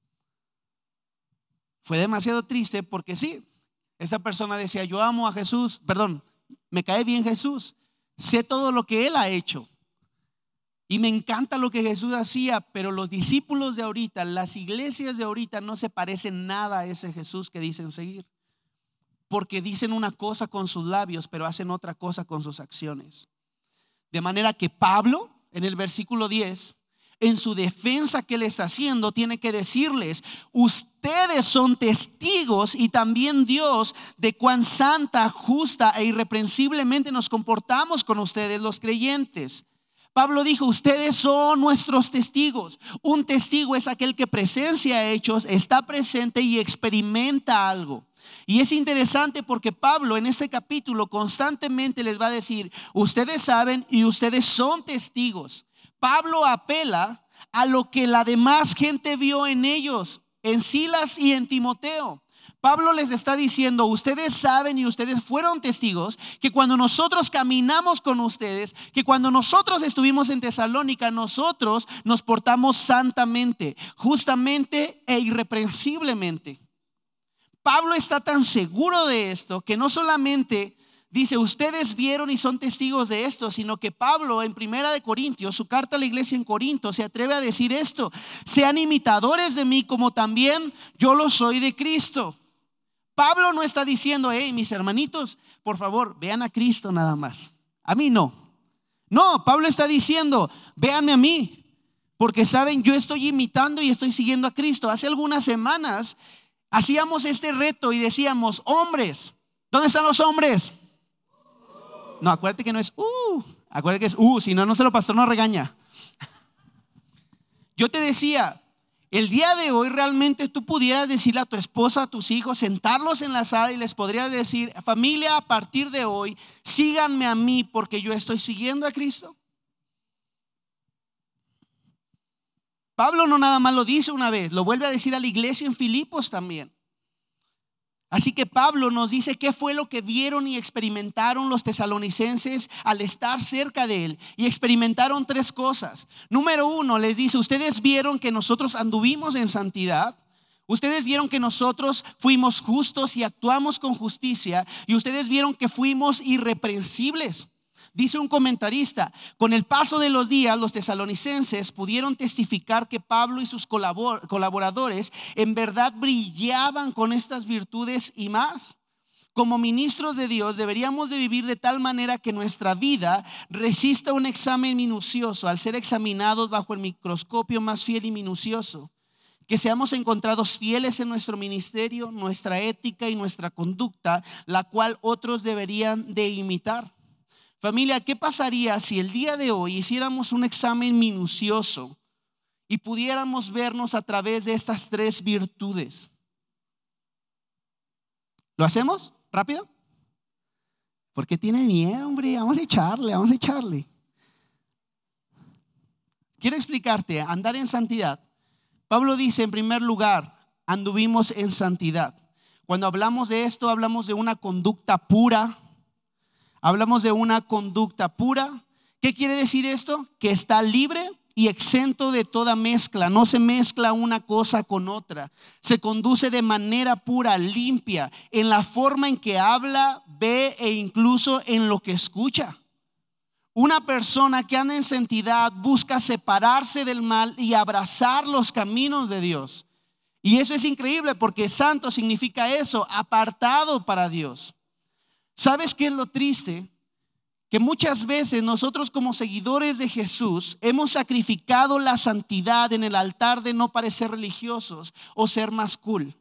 Fue demasiado triste porque sí, esa persona decía: yo amo a Jesús, me cae bien Jesús, sé todo lo que Él ha hecho y me encanta lo que Jesús hacía, pero los discípulos de ahorita, las iglesias de ahorita no se parecen nada a ese Jesús que dicen seguir, porque dicen una cosa con sus labios, pero hacen otra cosa con sus acciones. De manera que Pablo, en el versículo 10, en su defensa que le está haciendo, tiene que decirles: ustedes son testigos y también Dios de cuán santa, justa e irreprensiblemente nos comportamos con ustedes los creyentes. Pablo dijo: ustedes son nuestros testigos. Un testigo es aquel que presencia hechos, está presente y experimenta algo. Y es interesante porque Pablo en este capítulo constantemente les va a decir, ustedes saben y ustedes son testigos. Pablo apela a lo que la demás gente vio en ellos, en Silas y en Timoteo. Pablo les está diciendo, ustedes saben y ustedes fueron testigos que cuando nosotros caminamos con ustedes, que cuando nosotros estuvimos en Tesalónica, nosotros nos portamos santamente, justamente e irreprensiblemente. Pablo está tan seguro de esto que no solamente dice, ustedes vieron y son testigos de esto, sino que Pablo en 1 Corintios, su carta a la iglesia en Corinto, se atreve a decir esto: sean imitadores de mí como también yo lo soy de Cristo. Pablo no está diciendo, hey, mis hermanitos, por favor, vean a Cristo nada más. A mí no. No, Pablo está diciendo, véanme a mí, porque saben, yo estoy imitando y estoy siguiendo a Cristo. Hace algunas semanas hacíamos este reto y decíamos, hombres, ¿dónde están los hombres? No, acuérdate que no es acuérdate que es si no, el pastor nos regaña. Yo te decía, el día de hoy realmente tú pudieras decirle a tu esposa, a tus hijos, sentarlos en la sala y les podrías decir, familia, a partir de hoy, síganme a mí porque yo estoy siguiendo a Cristo. Pablo no nada más lo dice una vez, lo vuelve a decir a la iglesia en Filipos también. Así que Pablo nos dice qué fue lo que vieron y experimentaron los tesalonicenses al estar cerca de él. Y experimentaron 3 cosas. Número 1, les dice, ustedes vieron que nosotros anduvimos en santidad. Ustedes vieron que nosotros fuimos justos y actuamos con justicia. Y ustedes vieron que fuimos irreprensibles. Dice un comentarista, con el paso de los días los tesalonicenses pudieron testificar que Pablo y sus colaboradores en verdad brillaban con estas virtudes y más. Como ministros de Dios deberíamos de vivir de tal manera que nuestra vida resista un examen minucioso al ser examinados bajo el microscopio más fiel y minucioso. Que seamos encontrados fieles en nuestro ministerio, nuestra ética y nuestra conducta, la cual otros deberían de imitar. Familia, ¿qué pasaría si el día de hoy hiciéramos un examen minucioso y pudiéramos vernos a través de estas 3 virtudes? ¿Lo hacemos? ¿Rápido? ¿Por qué tiene miedo, hombre? Vamos a echarle. Quiero explicarte, andar en santidad. Pablo dice en primer lugar, anduvimos en santidad. Cuando hablamos de esto, hablamos de una conducta pura. Hablamos de una conducta pura. ¿Qué quiere decir esto? Que está libre y exento de toda mezcla. No se mezcla una cosa con otra. Se conduce de manera pura, limpia, en la forma en que habla, ve e incluso en lo que escucha. Una persona que anda en santidad busca separarse del mal y abrazar los caminos de Dios. Y eso es increíble porque santo significa eso, apartado para Dios. ¿Sabes qué es lo triste? Que muchas veces nosotros como seguidores de Jesús hemos sacrificado la santidad en el altar de no parecer religiosos o ser más cool.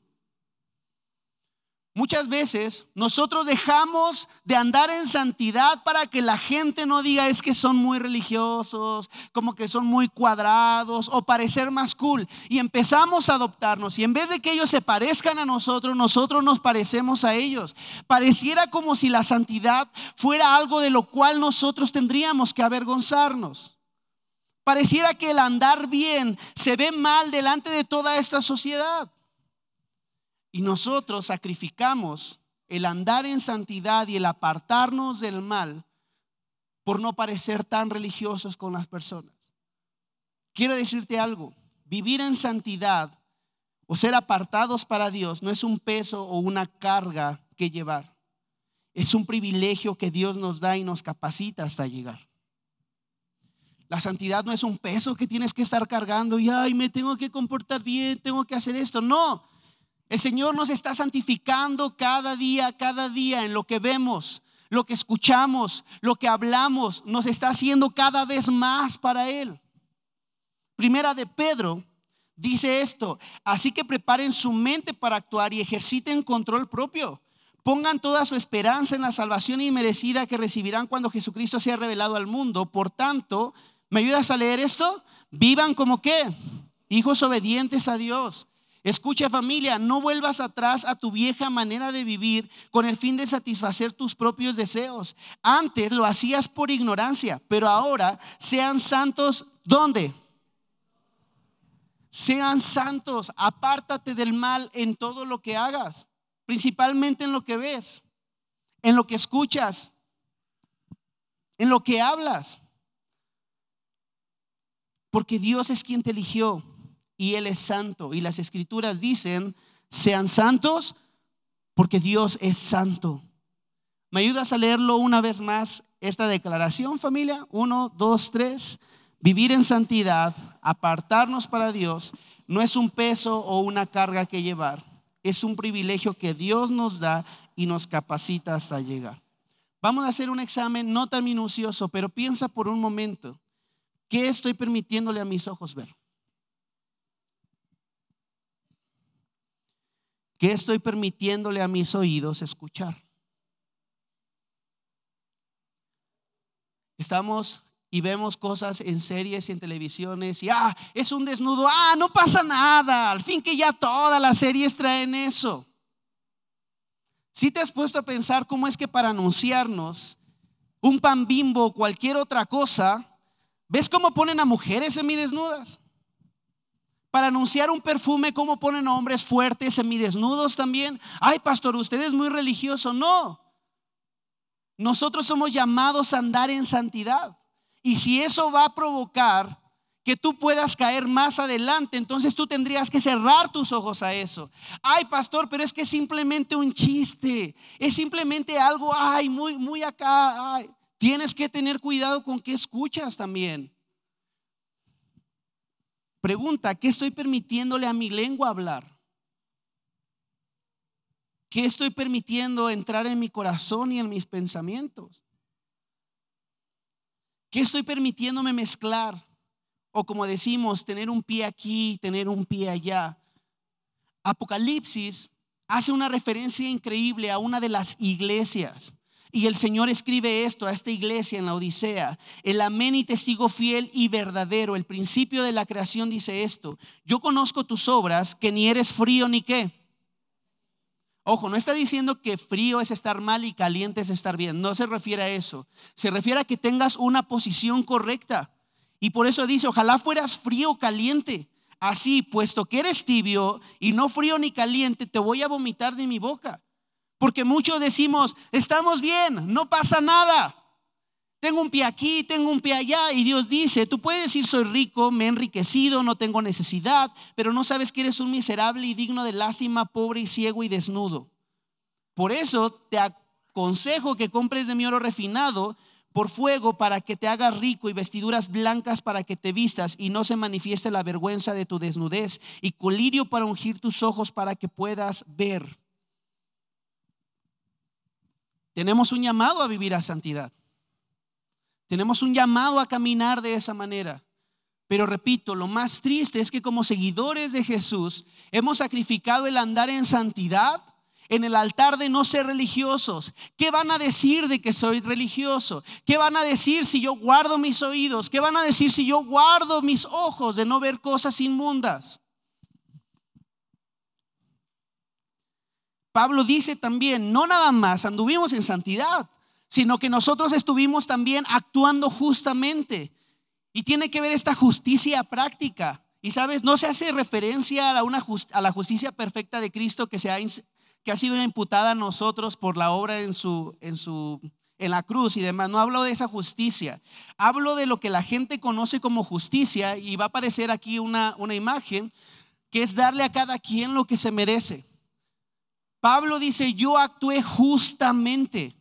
Muchas veces nosotros dejamos de andar en santidad para que la gente no diga es que son muy religiosos, como que son muy cuadrados o parecer más cool. Y empezamos a adoptarnos y en vez de que ellos se parezcan a nosotros, nosotros nos parecemos a ellos. Pareciera como si la santidad fuera algo de lo cual nosotros tendríamos que avergonzarnos. Pareciera que el andar bien se ve mal delante de toda esta sociedad. Y nosotros sacrificamos el andar en santidad y el apartarnos del mal por no parecer tan religiosos con las personas. Quiero decirte algo, vivir en santidad o ser apartados para Dios no es un peso o una carga que llevar. Es un privilegio que Dios nos da y nos capacita hasta llegar. La santidad no es un peso que tienes que estar cargando y ay, me tengo que comportar bien, tengo que hacer esto. No. El Señor nos está santificando cada día en lo que vemos, lo que escuchamos, lo que hablamos, nos está haciendo cada vez más para Él. Primera de Pedro dice esto: así que preparen su mente para actuar y ejerciten control propio. Pongan toda su esperanza en la salvación inmerecida que recibirán cuando Jesucristo sea revelado al mundo. Por tanto, ¿me ayudas a leer esto? Vivan como ¿qué? Hijos obedientes a Dios. Escucha, familia, no vuelvas atrás a tu vieja manera de vivir con el fin de satisfacer tus propios deseos. Antes lo hacías por ignorancia, pero ahora sean santos. ¿Dónde? Sean santos. Apártate del mal en todo lo que hagas, principalmente en lo que ves, en lo que escuchas, en lo que hablas. Porque Dios es quien te eligió y Él es santo. Y las escrituras dicen, sean santos porque Dios es santo. ¿Me ayudas a leerlo una vez más, esta declaración, familia? 1, 2, 3. Vivir en santidad, apartarnos para Dios, no es un peso o una carga que llevar. Es un privilegio que Dios nos da y nos capacita hasta llegar. Vamos a hacer un examen no tan minucioso, pero piensa por un momento, ¿qué estoy permitiéndole a mis ojos ver? ¿Qué estoy permitiéndole a mis oídos escuchar? Estamos y vemos cosas en series y en televisiones y es un desnudo, no pasa nada, al fin que ya todas las series traen eso. Si te has puesto a pensar cómo es que para anunciarnos un pan Bimbo o cualquier otra cosa, ¿ves cómo ponen a mujeres semidesnudas? Para anunciar un perfume, ¿cómo ponen a hombres fuertes semidesnudos también? Ay, pastor, usted es muy religioso. No, nosotros somos llamados a andar en santidad. Y si eso va a provocar que tú puedas caer más adelante, entonces tú tendrías que cerrar tus ojos a eso. Ay, pastor, pero es que es simplemente un chiste, es simplemente algo, muy acá. Tienes que tener cuidado con qué escuchas también. Pregunta, ¿qué estoy permitiéndole a mi lengua hablar? ¿Qué estoy permitiendo entrar en mi corazón y en mis pensamientos? ¿Qué estoy permitiéndome mezclar? O como decimos, tener un pie aquí, tener un pie allá. Apocalipsis hace una referencia increíble a una de las iglesias. Y el Señor escribe esto a esta iglesia en la Odisea: el amén y testigo fiel y verdadero, el principio de la creación, dice esto: yo conozco tus obras, que ni eres frío ni qué. Ojo, no está diciendo que frío es estar mal y caliente es estar bien. No se refiere a eso. Se refiere a que tengas una posición correcta. Y por eso dice, ojalá fueras frío o caliente. Así, puesto que eres tibio y no frío ni caliente, te voy a vomitar de mi boca. Porque muchos decimos, estamos bien, no pasa nada. Tengo un pie aquí, tengo un pie allá. Y Dios dice, tú puedes decir soy rico, me he enriquecido, no tengo necesidad, pero no sabes que eres un miserable y digno de lástima, pobre y ciego y desnudo. Por eso te aconsejo que compres de mi oro refinado por fuego para que te hagas rico, y vestiduras blancas para que te vistas y no se manifieste la vergüenza de tu desnudez, y colirio para ungir tus ojos para que puedas ver. Tenemos un llamado a vivir a santidad. Tenemos un llamado a caminar de esa manera. Pero repito, lo más triste es que como seguidores de Jesús hemos sacrificado el andar en santidad en el altar de no ser religiosos. ¿Qué van a decir de que soy religioso? ¿Qué van a decir si yo guardo mis oídos? ¿Qué van a decir si yo guardo mis ojos de no ver cosas inmundas? Pablo dice también, no nada más anduvimos en santidad, sino que nosotros estuvimos también actuando justamente. Y tiene que ver esta justicia práctica. Y sabes, no se hace referencia a la justicia perfecta de Cristo que ha sido imputada a nosotros por la obra en la cruz y demás. No hablo de esa justicia. Hablo de lo que la gente conoce como justicia, y va a aparecer aquí una imagen que es darle a cada quien lo que se merece. Pablo dice, yo actué justamente.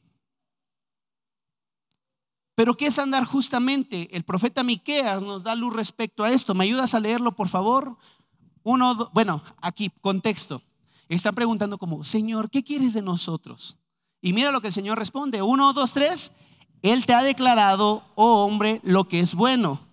Pero ¿qué es andar justamente? El profeta Miqueas nos da luz respecto a esto. ¿Me ayudas a leerlo, por favor? Aquí, contexto. Está preguntando como, Señor, ¿qué quieres de nosotros? Y mira lo que el Señor responde. 1, 2, 3. Él te ha declarado, oh hombre, lo que es bueno,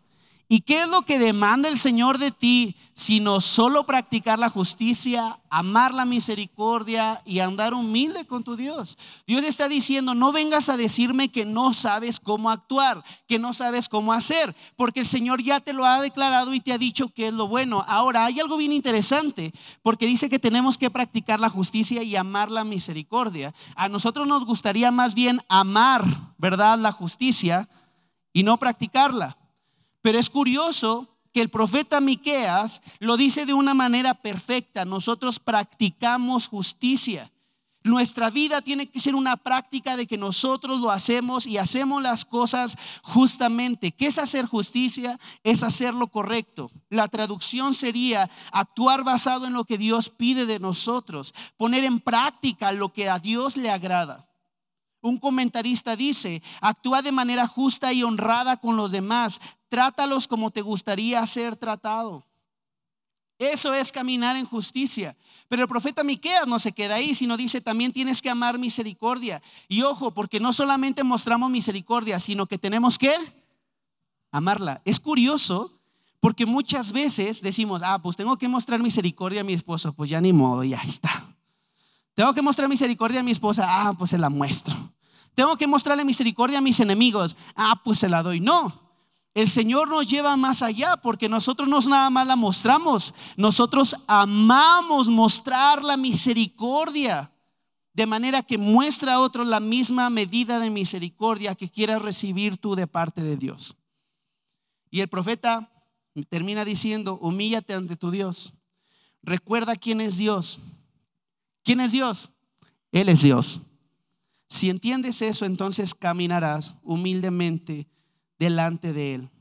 ¿Y qué es lo que demanda el Señor de ti? Sino solo practicar la justicia, amar la misericordia y andar humilde con tu Dios. Dios está diciendo, no vengas a decirme que no sabes cómo actuar, que no sabes cómo hacer, porque el Señor ya te lo ha declarado y te ha dicho que es lo bueno. Ahora, hay algo bien interesante, porque dice que tenemos que practicar la justicia y amar la misericordia. A nosotros nos gustaría más bien amar, ¿verdad?, la justicia y no practicarla. Pero es curioso que el profeta Miqueas lo dice de una manera perfecta. Nosotros practicamos justicia. Nuestra vida tiene que ser una práctica de que nosotros lo hacemos y hacemos las cosas justamente. ¿Qué es hacer justicia? Es hacer lo correcto. La traducción sería actuar basado en lo que Dios pide de nosotros, poner en práctica lo que a Dios le agrada. Un comentarista dice, actúa de manera justa y honrada con los demás, trátalos como te gustaría ser tratado. Eso es caminar en justicia. Pero el profeta Miqueas no se queda ahí, sino dice, también tienes que amar misericordia. Y ojo, porque no solamente mostramos misericordia, sino que tenemos que amarla. Es curioso, porque muchas veces decimos, pues tengo que mostrar misericordia a mi esposo. Pues ya ni modo, ya está. Tengo que mostrar misericordia a mi esposa. Pues se la muestro. Tengo que mostrarle misericordia a mis enemigos. Pues se la doy. No, el Señor nos lleva más allá, porque nosotros no nada más la mostramos, nosotros amamos mostrar la misericordia, de manera que muestra a otros la misma medida de misericordia que quieras recibir tú de parte de Dios. Y el profeta termina diciendo, humíllate ante tu Dios. Recuerda quién es Dios. ¿Quién es Dios? Él es Dios. Si entiendes eso, entonces caminarás humildemente delante de Él.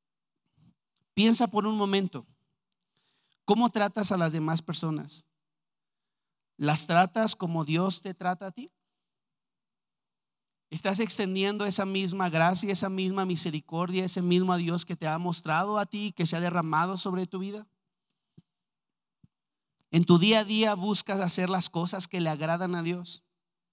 Piensa por un momento, ¿cómo tratas a las demás personas? ¿Las tratas como Dios te trata a ti? ¿Estás extendiendo esa misma gracia, esa misma misericordia, ese mismo Dios que te ha mostrado a ti, que se ha derramado sobre tu vida? En tu día a día buscas hacer las cosas que le agradan a Dios.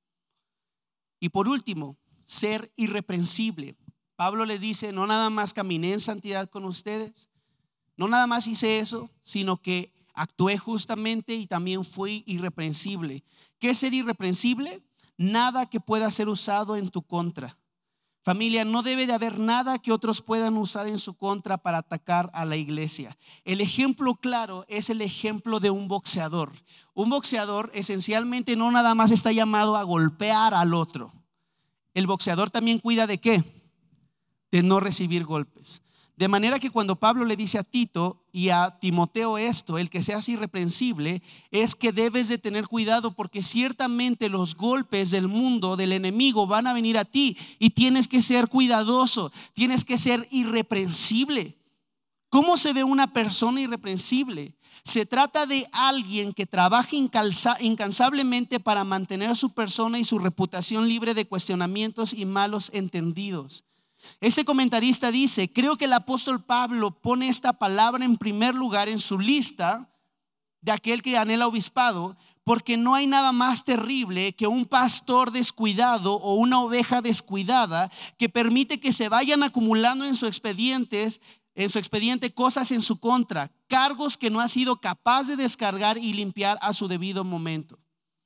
Y por último, ser irreprensible. Pablo les dice, no nada más caminé en santidad con ustedes, no nada más hice eso, sino que actué justamente y también fui irreprensible. ¿Qué es ser irreprensible? Nada que pueda ser usado en tu contra. Familia, no debe de haber nada que otros puedan usar en su contra para atacar a la iglesia. El ejemplo claro es el ejemplo de un boxeador. Un boxeador esencialmente no nada más está llamado a golpear al otro. El boxeador también cuida ¿de qué? De no recibir golpes. De manera que cuando Pablo le dice a Tito y a Timoteo esto, el que seas irreprensible, es que debes de tener cuidado, porque ciertamente los golpes del mundo, del enemigo, van a venir a ti y tienes que ser cuidadoso, tienes que ser irreprensible. ¿Cómo se ve una persona irreprensible? Se trata de alguien que trabaja incansablemente para mantener su persona y su reputación libre de cuestionamientos y malos entendidos. Este comentarista dice, creo que el apóstol Pablo pone esta palabra en primer lugar en su lista de aquel que anhela obispado, porque no hay nada más terrible que un pastor descuidado o una oveja descuidada que permite que se vayan acumulando en su expediente cosas en su contra, cargos que no ha sido capaz de descargar y limpiar a su debido momento.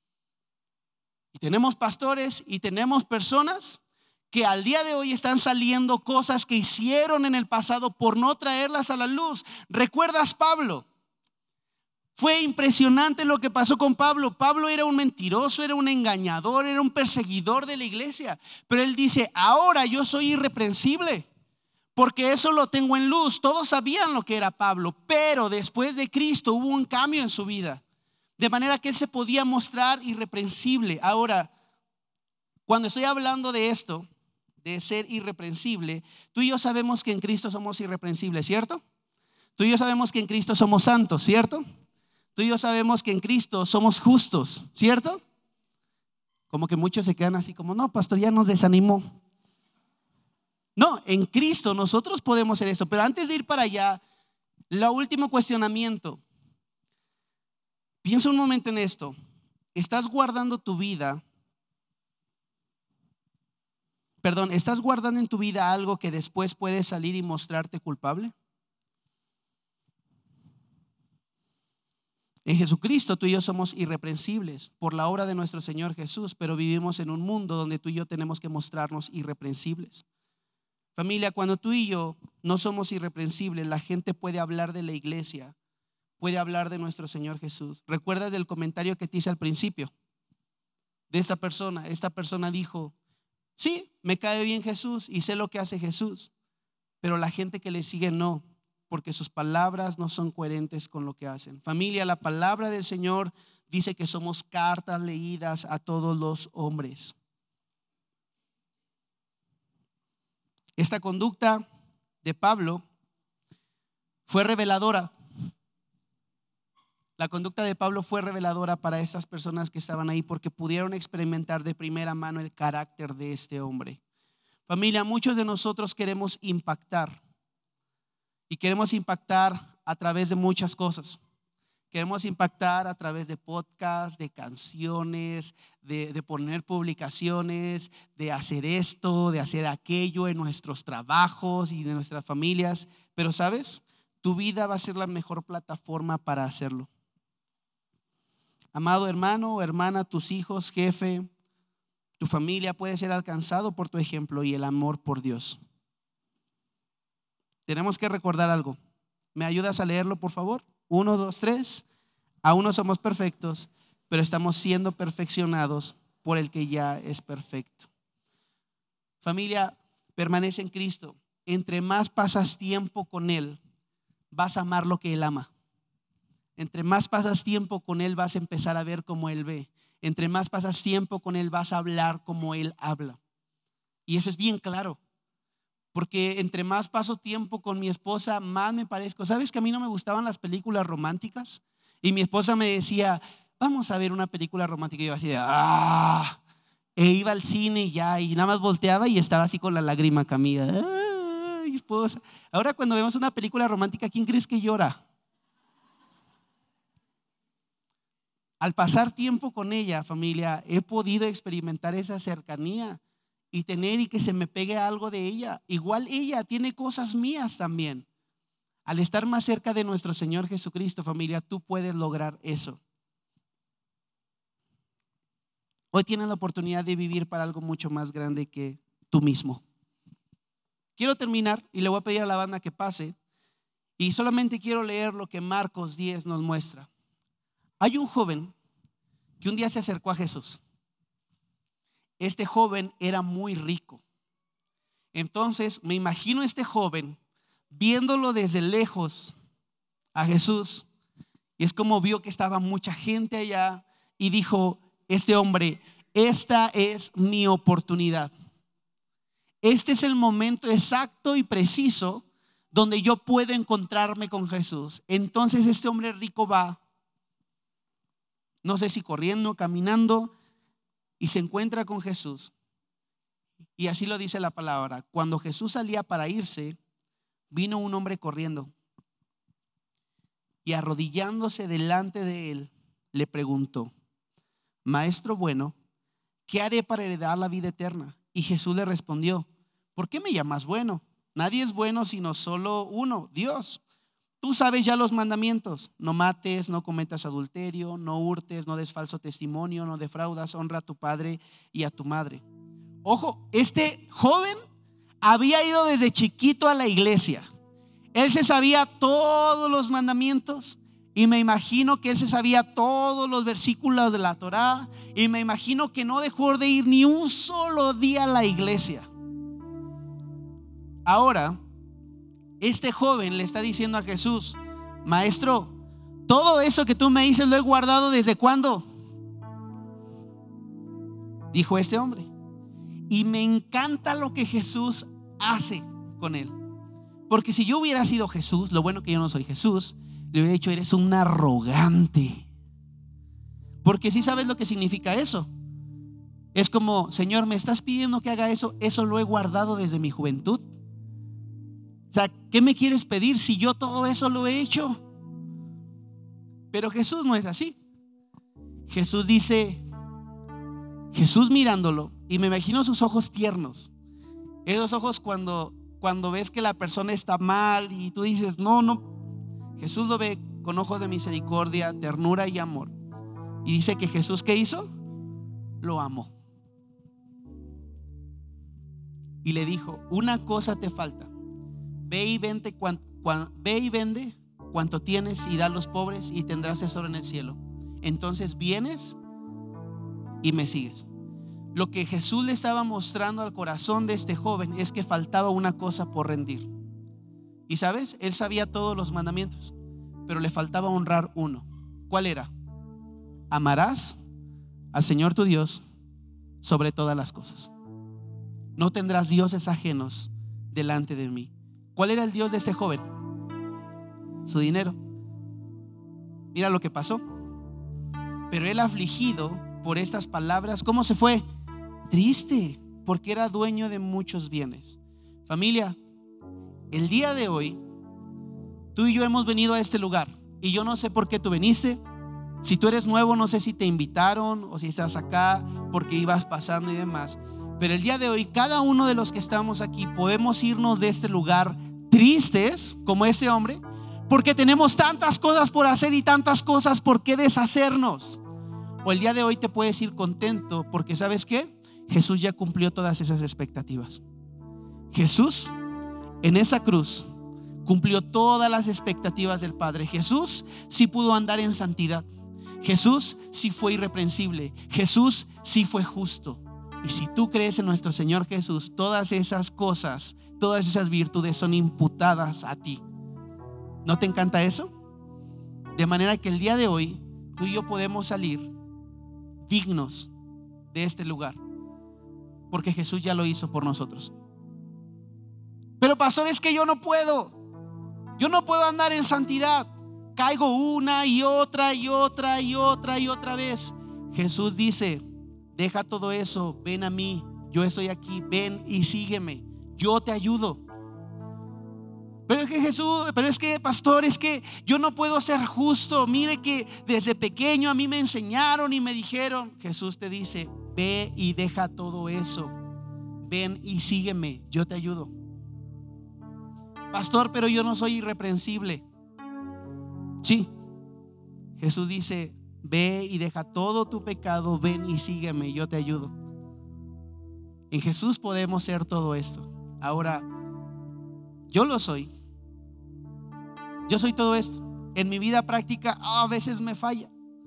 Y tenemos pastores y tenemos personas que al día de hoy están saliendo cosas que hicieron en el pasado por no traerlas a la luz. ¿Recuerdas Pablo? Fue impresionante lo que pasó con Pablo. Pablo era un mentiroso, era un engañador, era un perseguidor de la iglesia. Pero él dice, ahora yo soy irreprensible, porque eso lo tengo en luz. Todos sabían lo que era Pablo, pero después de Cristo hubo un cambio en su vida, de manera que él se podía mostrar irreprensible. Ahora, cuando estoy hablando de esto, de ser irreprensible, tú y yo sabemos que en Cristo somos irreprensibles, ¿cierto? Tú y yo sabemos que en Cristo somos santos, ¿cierto? Tú y yo sabemos que en Cristo somos justos, ¿cierto? Como que muchos se quedan así como, no, pastor, ya nos desanimó. No, en Cristo nosotros podemos ser esto. Pero antes de ir para allá, el último cuestionamiento. Piensa un momento en esto. ¿Estás guardando tu vida? ¿Estás guardando en tu vida algo que después puede salir y mostrarte culpable? En Jesucristo tú y yo somos irreprensibles por la obra de nuestro Señor Jesús, pero vivimos en un mundo donde tú y yo tenemos que mostrarnos irreprensibles. Familia, cuando tú y yo no somos irreprensibles, la gente puede hablar de la iglesia, puede hablar de nuestro Señor Jesús. ¿Recuerdas del comentario que te hice al principio? De esta persona dijo: sí, me cae bien Jesús y sé lo que hace Jesús, pero la gente que le sigue no, porque sus palabras no son coherentes con lo que hacen. Familia, la palabra del Señor dice que somos cartas leídas a todos los hombres. Esta conducta de Pablo fue reveladora. La conducta de Pablo fue reveladora para estas personas que estaban ahí, porque pudieron experimentar de primera mano el carácter de este hombre. Familia, muchos de nosotros queremos impactar, y queremos impactar a través de muchas cosas. Queremos impactar a través de podcasts, de canciones, de poner publicaciones, de hacer esto, de hacer aquello en nuestros trabajos y de nuestras familias. Pero ¿sabes? Tu vida va a ser la mejor plataforma para hacerlo. Amado hermano o hermana, tus hijos, jefe, tu familia puede ser alcanzado por tu ejemplo y el amor por Dios. Tenemos que recordar algo. ¿Me ayudas a leerlo, por favor? 1, 2, 3. Aún no somos perfectos, pero estamos siendo perfeccionados por el que ya es perfecto. Familia, permanece en Cristo. Entre más pasas tiempo con Él, vas a amar lo que Él ama. Entre más pasas tiempo con Él, vas a empezar a ver como Él ve. Entre más pasas tiempo con Él, vas a hablar como Él habla. Y eso es bien claro. Porque entre más paso tiempo con mi esposa, más me parezco. ¿Sabes que a mí no me gustaban las películas románticas? Y mi esposa me decía: vamos a ver una película romántica. Y yo así de e iba al cine y ya, y nada más volteaba y estaba así con la lágrima Camila. Ay, esposa. Ahora cuando vemos una película romántica, ¿quién crees que llora? Al pasar tiempo con ella, familia, he podido experimentar esa cercanía y tener y que se me pegue algo de ella. Igual ella tiene cosas mías también. Al estar más cerca de nuestro Señor Jesucristo, familia, tú puedes lograr eso. Hoy tienes la oportunidad de vivir para algo mucho más grande que tú mismo. Quiero terminar y le voy a pedir a la banda que pase, y solamente quiero leer lo que Marcos 10 nos muestra. Hay un joven que un día se acercó a Jesús. Este joven era muy rico. Entonces me imagino a este joven viéndolo desde lejos a Jesús, y es como vio que estaba mucha gente allá y dijo este hombre: esta es mi oportunidad. Este es el momento exacto y preciso donde yo puedo encontrarme con Jesús. Entonces este hombre rico va, no sé si corriendo, caminando, y se encuentra con Jesús. Y así lo dice la palabra: cuando Jesús salía para irse, vino un hombre corriendo y arrodillándose delante de él, le preguntó: Maestro bueno, ¿qué haré para heredar la vida eterna? Y Jesús le respondió: ¿por qué me llamas bueno? Nadie es bueno sino solo uno, Dios. Tú sabes ya los mandamientos: no mates, no cometas adulterio, no hurtes, no des falso testimonio, no defraudas, honra a tu padre y a tu madre. Ojo, este joven había ido desde chiquito a la iglesia. Él se sabía todos los mandamientos, y me imagino que él se sabía todos los versículos de la Torá, y me imagino que no dejó de ir ni un solo día a la iglesia. Ahora este joven le está diciendo a Jesús: Maestro, todo eso que tú me dices lo he guardado ¿desde cuándo? Dijo este hombre. Y me encanta lo que Jesús hace con él. Porque si yo hubiera sido Jesús, lo bueno que yo no soy Jesús, le hubiera dicho: eres un arrogante. Porque si sabes lo que significa eso. Es como: Señor, me estás pidiendo que haga eso. Eso lo he guardado desde mi juventud. O sea, ¿qué me quieres pedir si yo todo eso lo he hecho? Pero Jesús no es así. Jesús dice, Jesús mirándolo, y me imagino sus ojos tiernos. Esos ojos cuando ves que la persona está mal y tú dices: no. Jesús lo ve con ojos de misericordia, ternura y amor. Y dice que Jesús, ¿qué hizo? Lo amó. Y le dijo: una cosa te falta. Ve y vende cuanto tienes y da a los pobres y tendrás tesoro en el cielo. Entonces vienes y me sigues. Lo que Jesús le estaba mostrando al corazón de este joven es que faltaba una cosa por rendir. Y sabes, él sabía todos los mandamientos, pero le faltaba honrar uno. ¿Cuál era? Amarás al Señor tu Dios sobre todas las cosas. No tendrás dioses ajenos delante de mí. ¿Cuál era el Dios de este joven? Su dinero. Mira lo que pasó. Pero él, afligido por estas palabras, ¿cómo se fue? Triste, porque era dueño de muchos bienes. Familia, el día de hoy tú y yo hemos venido a este lugar, y yo no sé por qué tú viniste. Si tú eres nuevo, no sé si te invitaron o si estás acá porque ibas pasando y demás. Pero el día de hoy, cada uno de los que estamos aquí podemos irnos de este lugar tristes como este hombre, porque tenemos tantas cosas por hacer y tantas cosas por qué deshacernos. O el día de hoy te puedes ir contento porque ¿sabes qué? Jesús ya cumplió todas esas expectativas. Jesús en esa cruz cumplió todas las expectativas del Padre. Jesús sí pudo andar en santidad. Jesús sí fue irreprensible. Jesús sí fue justo. Y si tú crees en nuestro Señor Jesús, todas esas cosas, todas esas virtudes son imputadas a ti. ¿No te encanta eso? De manera que el día de hoy tú y yo podemos salir dignos de este lugar, porque Jesús ya lo hizo por nosotros. Pero pastor, es que yo no puedo andar en santidad. Caigo una y otra y otra y otra y otra vez. Jesús dice: deja todo eso, ven a mí, yo estoy aquí, ven y sígueme, yo te ayudo. Pero es que pastor, es que yo no puedo ser justo. Mire que desde pequeño a mí me enseñaron y me dijeron. Jesús te dice: ve y deja todo eso, ven y sígueme, yo te ayudo. Pastor, pero yo no soy irreprensible. Sí, Jesús dice: ve y deja todo tu pecado, ven y sígueme, yo te ayudo. En Jesús podemos ser todo esto. Ahora, yo lo soy. Yo soy todo esto. En mi vida práctica a veces me falla,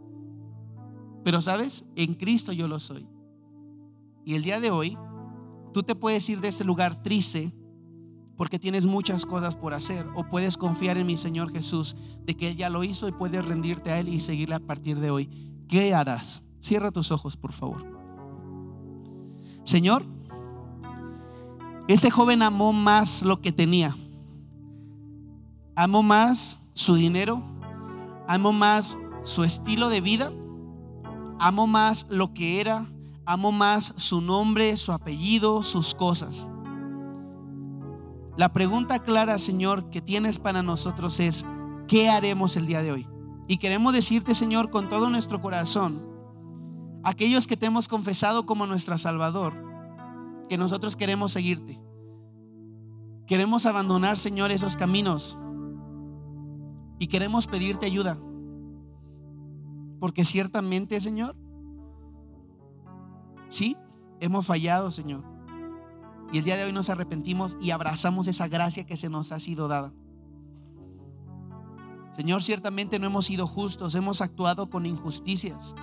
pero sabes, en Cristo yo lo soy. Y el día de hoy tú te puedes ir de este lugar triste porque tienes muchas cosas por hacer, o puedes confiar en mi Señor Jesús, de que Él ya lo hizo y puedes rendirte a Él y seguirle a partir de hoy. ¿Qué harás? Cierra tus ojos, por favor. Señor, este joven amó más lo que tenía. Amó más su dinero, amó más su estilo de vida, amó más lo que era, amó más su nombre, su apellido, sus cosas. La pregunta clara, Señor, que tienes para nosotros es: ¿qué haremos el día de hoy? Y queremos decirte, Señor, con todo nuestro corazón, aquellos que te hemos confesado como nuestro Salvador, que nosotros queremos seguirte. Queremos abandonar, Señor, esos caminos, y queremos pedirte ayuda, porque ciertamente, Señor, sí, hemos fallado, Señor. Y el día de hoy nos arrepentimos y abrazamos esa gracia que se nos ha sido dada. Señor, ciertamente no hemos sido justos, hemos actuado con injusticias.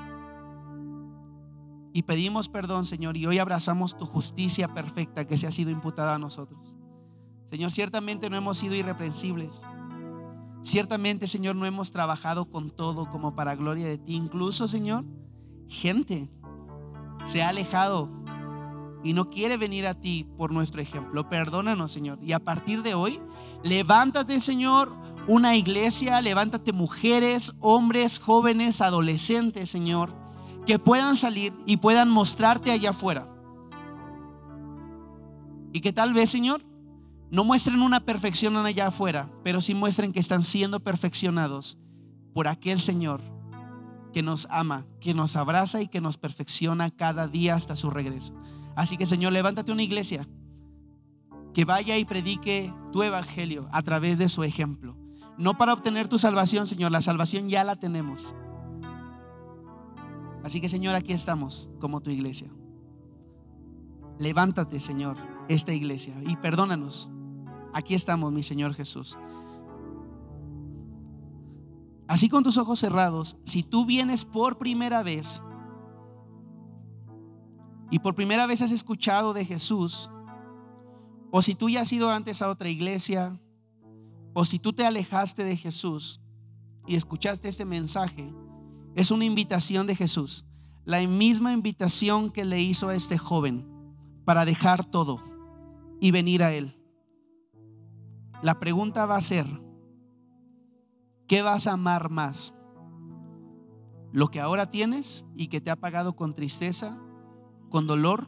Y pedimos perdón, Señor, y hoy abrazamos tu justicia perfecta que se ha sido imputada a nosotros. Señor, ciertamente no hemos sido irreprensibles. Ciertamente, Señor, no hemos trabajado con todo como para gloria de ti. Incluso, Señor, gente se ha alejado y no quiere venir a ti por nuestro ejemplo. Perdónanos, Señor. Y a partir de hoy, levántate, Señor, una iglesia, levántate mujeres, hombres, jóvenes, adolescentes, Señor, que puedan salir y puedan mostrarte allá afuera. Y que tal vez, Señor, no muestren una perfección allá afuera, pero sí muestren que están siendo perfeccionados por aquel Señor que nos ama, que nos abraza y que nos perfecciona cada día hasta su regreso. Así que, Señor, levántate una iglesia que vaya y predique tu evangelio a través de su ejemplo. no para obtener tu salvación, Señor. La salvación ya la tenemos. Así que, Señor, aquí estamos como tu iglesia. Levántate, Señor, esta iglesia, y perdónanos. Aquí estamos, mi Señor Jesús. Así, con tus ojos cerrados, si tú vienes por primera vez y por primera vez has escuchado de Jesús, o si tú ya has ido antes a otra iglesia, o si tú te alejaste de Jesús y escuchaste este mensaje, es una invitación de Jesús, la misma invitación que le hizo a este joven para dejar todo y venir a Él. La pregunta va a ser: ¿qué vas a amar más? ¿Lo que ahora tienes y que te ha pagado con tristeza, con dolor?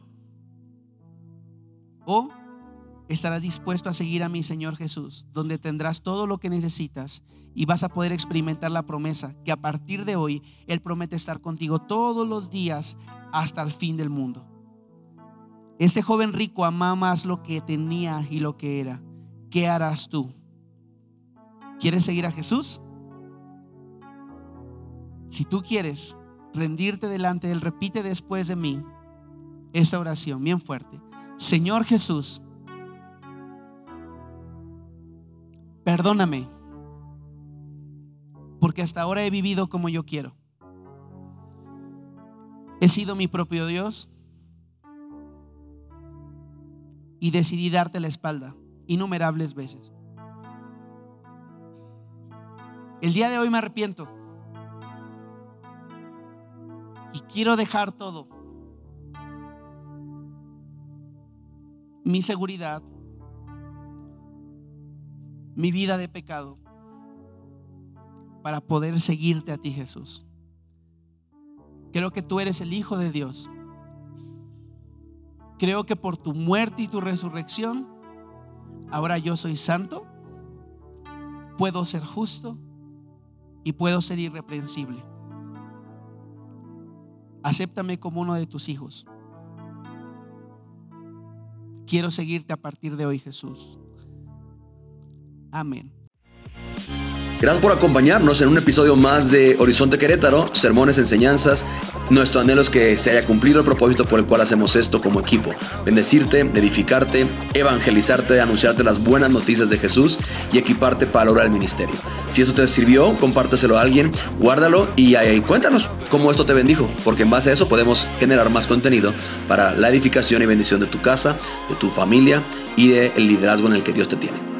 ¿O estarás dispuesto a seguir a mi Señor Jesús, donde tendrás todo lo que necesitas y vas a poder experimentar la promesa que a partir de hoy Él promete estar contigo todos los días hasta el fin del mundo? Este joven rico amaba más lo que tenía y lo que era. ¿Qué harás tú? ¿Quieres seguir a Jesús? Si tú quieres rendirte delante de Él, repite después de mí esta oración bien fuerte. Señor Jesús, perdóname, porque hasta ahora he vivido como yo quiero. He sido mi propio Dios y decidí darte la espalda innumerables veces. El día de hoy me arrepiento y quiero dejar todo: mi seguridad, mi vida de pecado, para poder seguirte a ti, Jesús. Creo que tú eres el Hijo de Dios. Creo que por tu muerte y tu resurrección ahora yo soy santo, puedo ser justo y puedo ser irreprensible. Acéptame como uno de tus hijos. Quiero seguirte a partir de hoy, Jesús. Amén. Gracias por acompañarnos en un episodio más de Horizonte Querétaro, sermones, enseñanzas. Nuestro anhelo es que se haya cumplido el propósito por el cual hacemos esto como equipo: bendecirte, edificarte, evangelizarte, anunciarte las buenas noticias de Jesús y equiparte para lograr el ministerio. Si esto te sirvió, compárteselo a alguien, guárdalo y cuéntanos cómo esto te bendijo, porque en base a eso podemos generar más contenido para la edificación y bendición de tu casa, de tu familia y del liderazgo en el que Dios te tiene.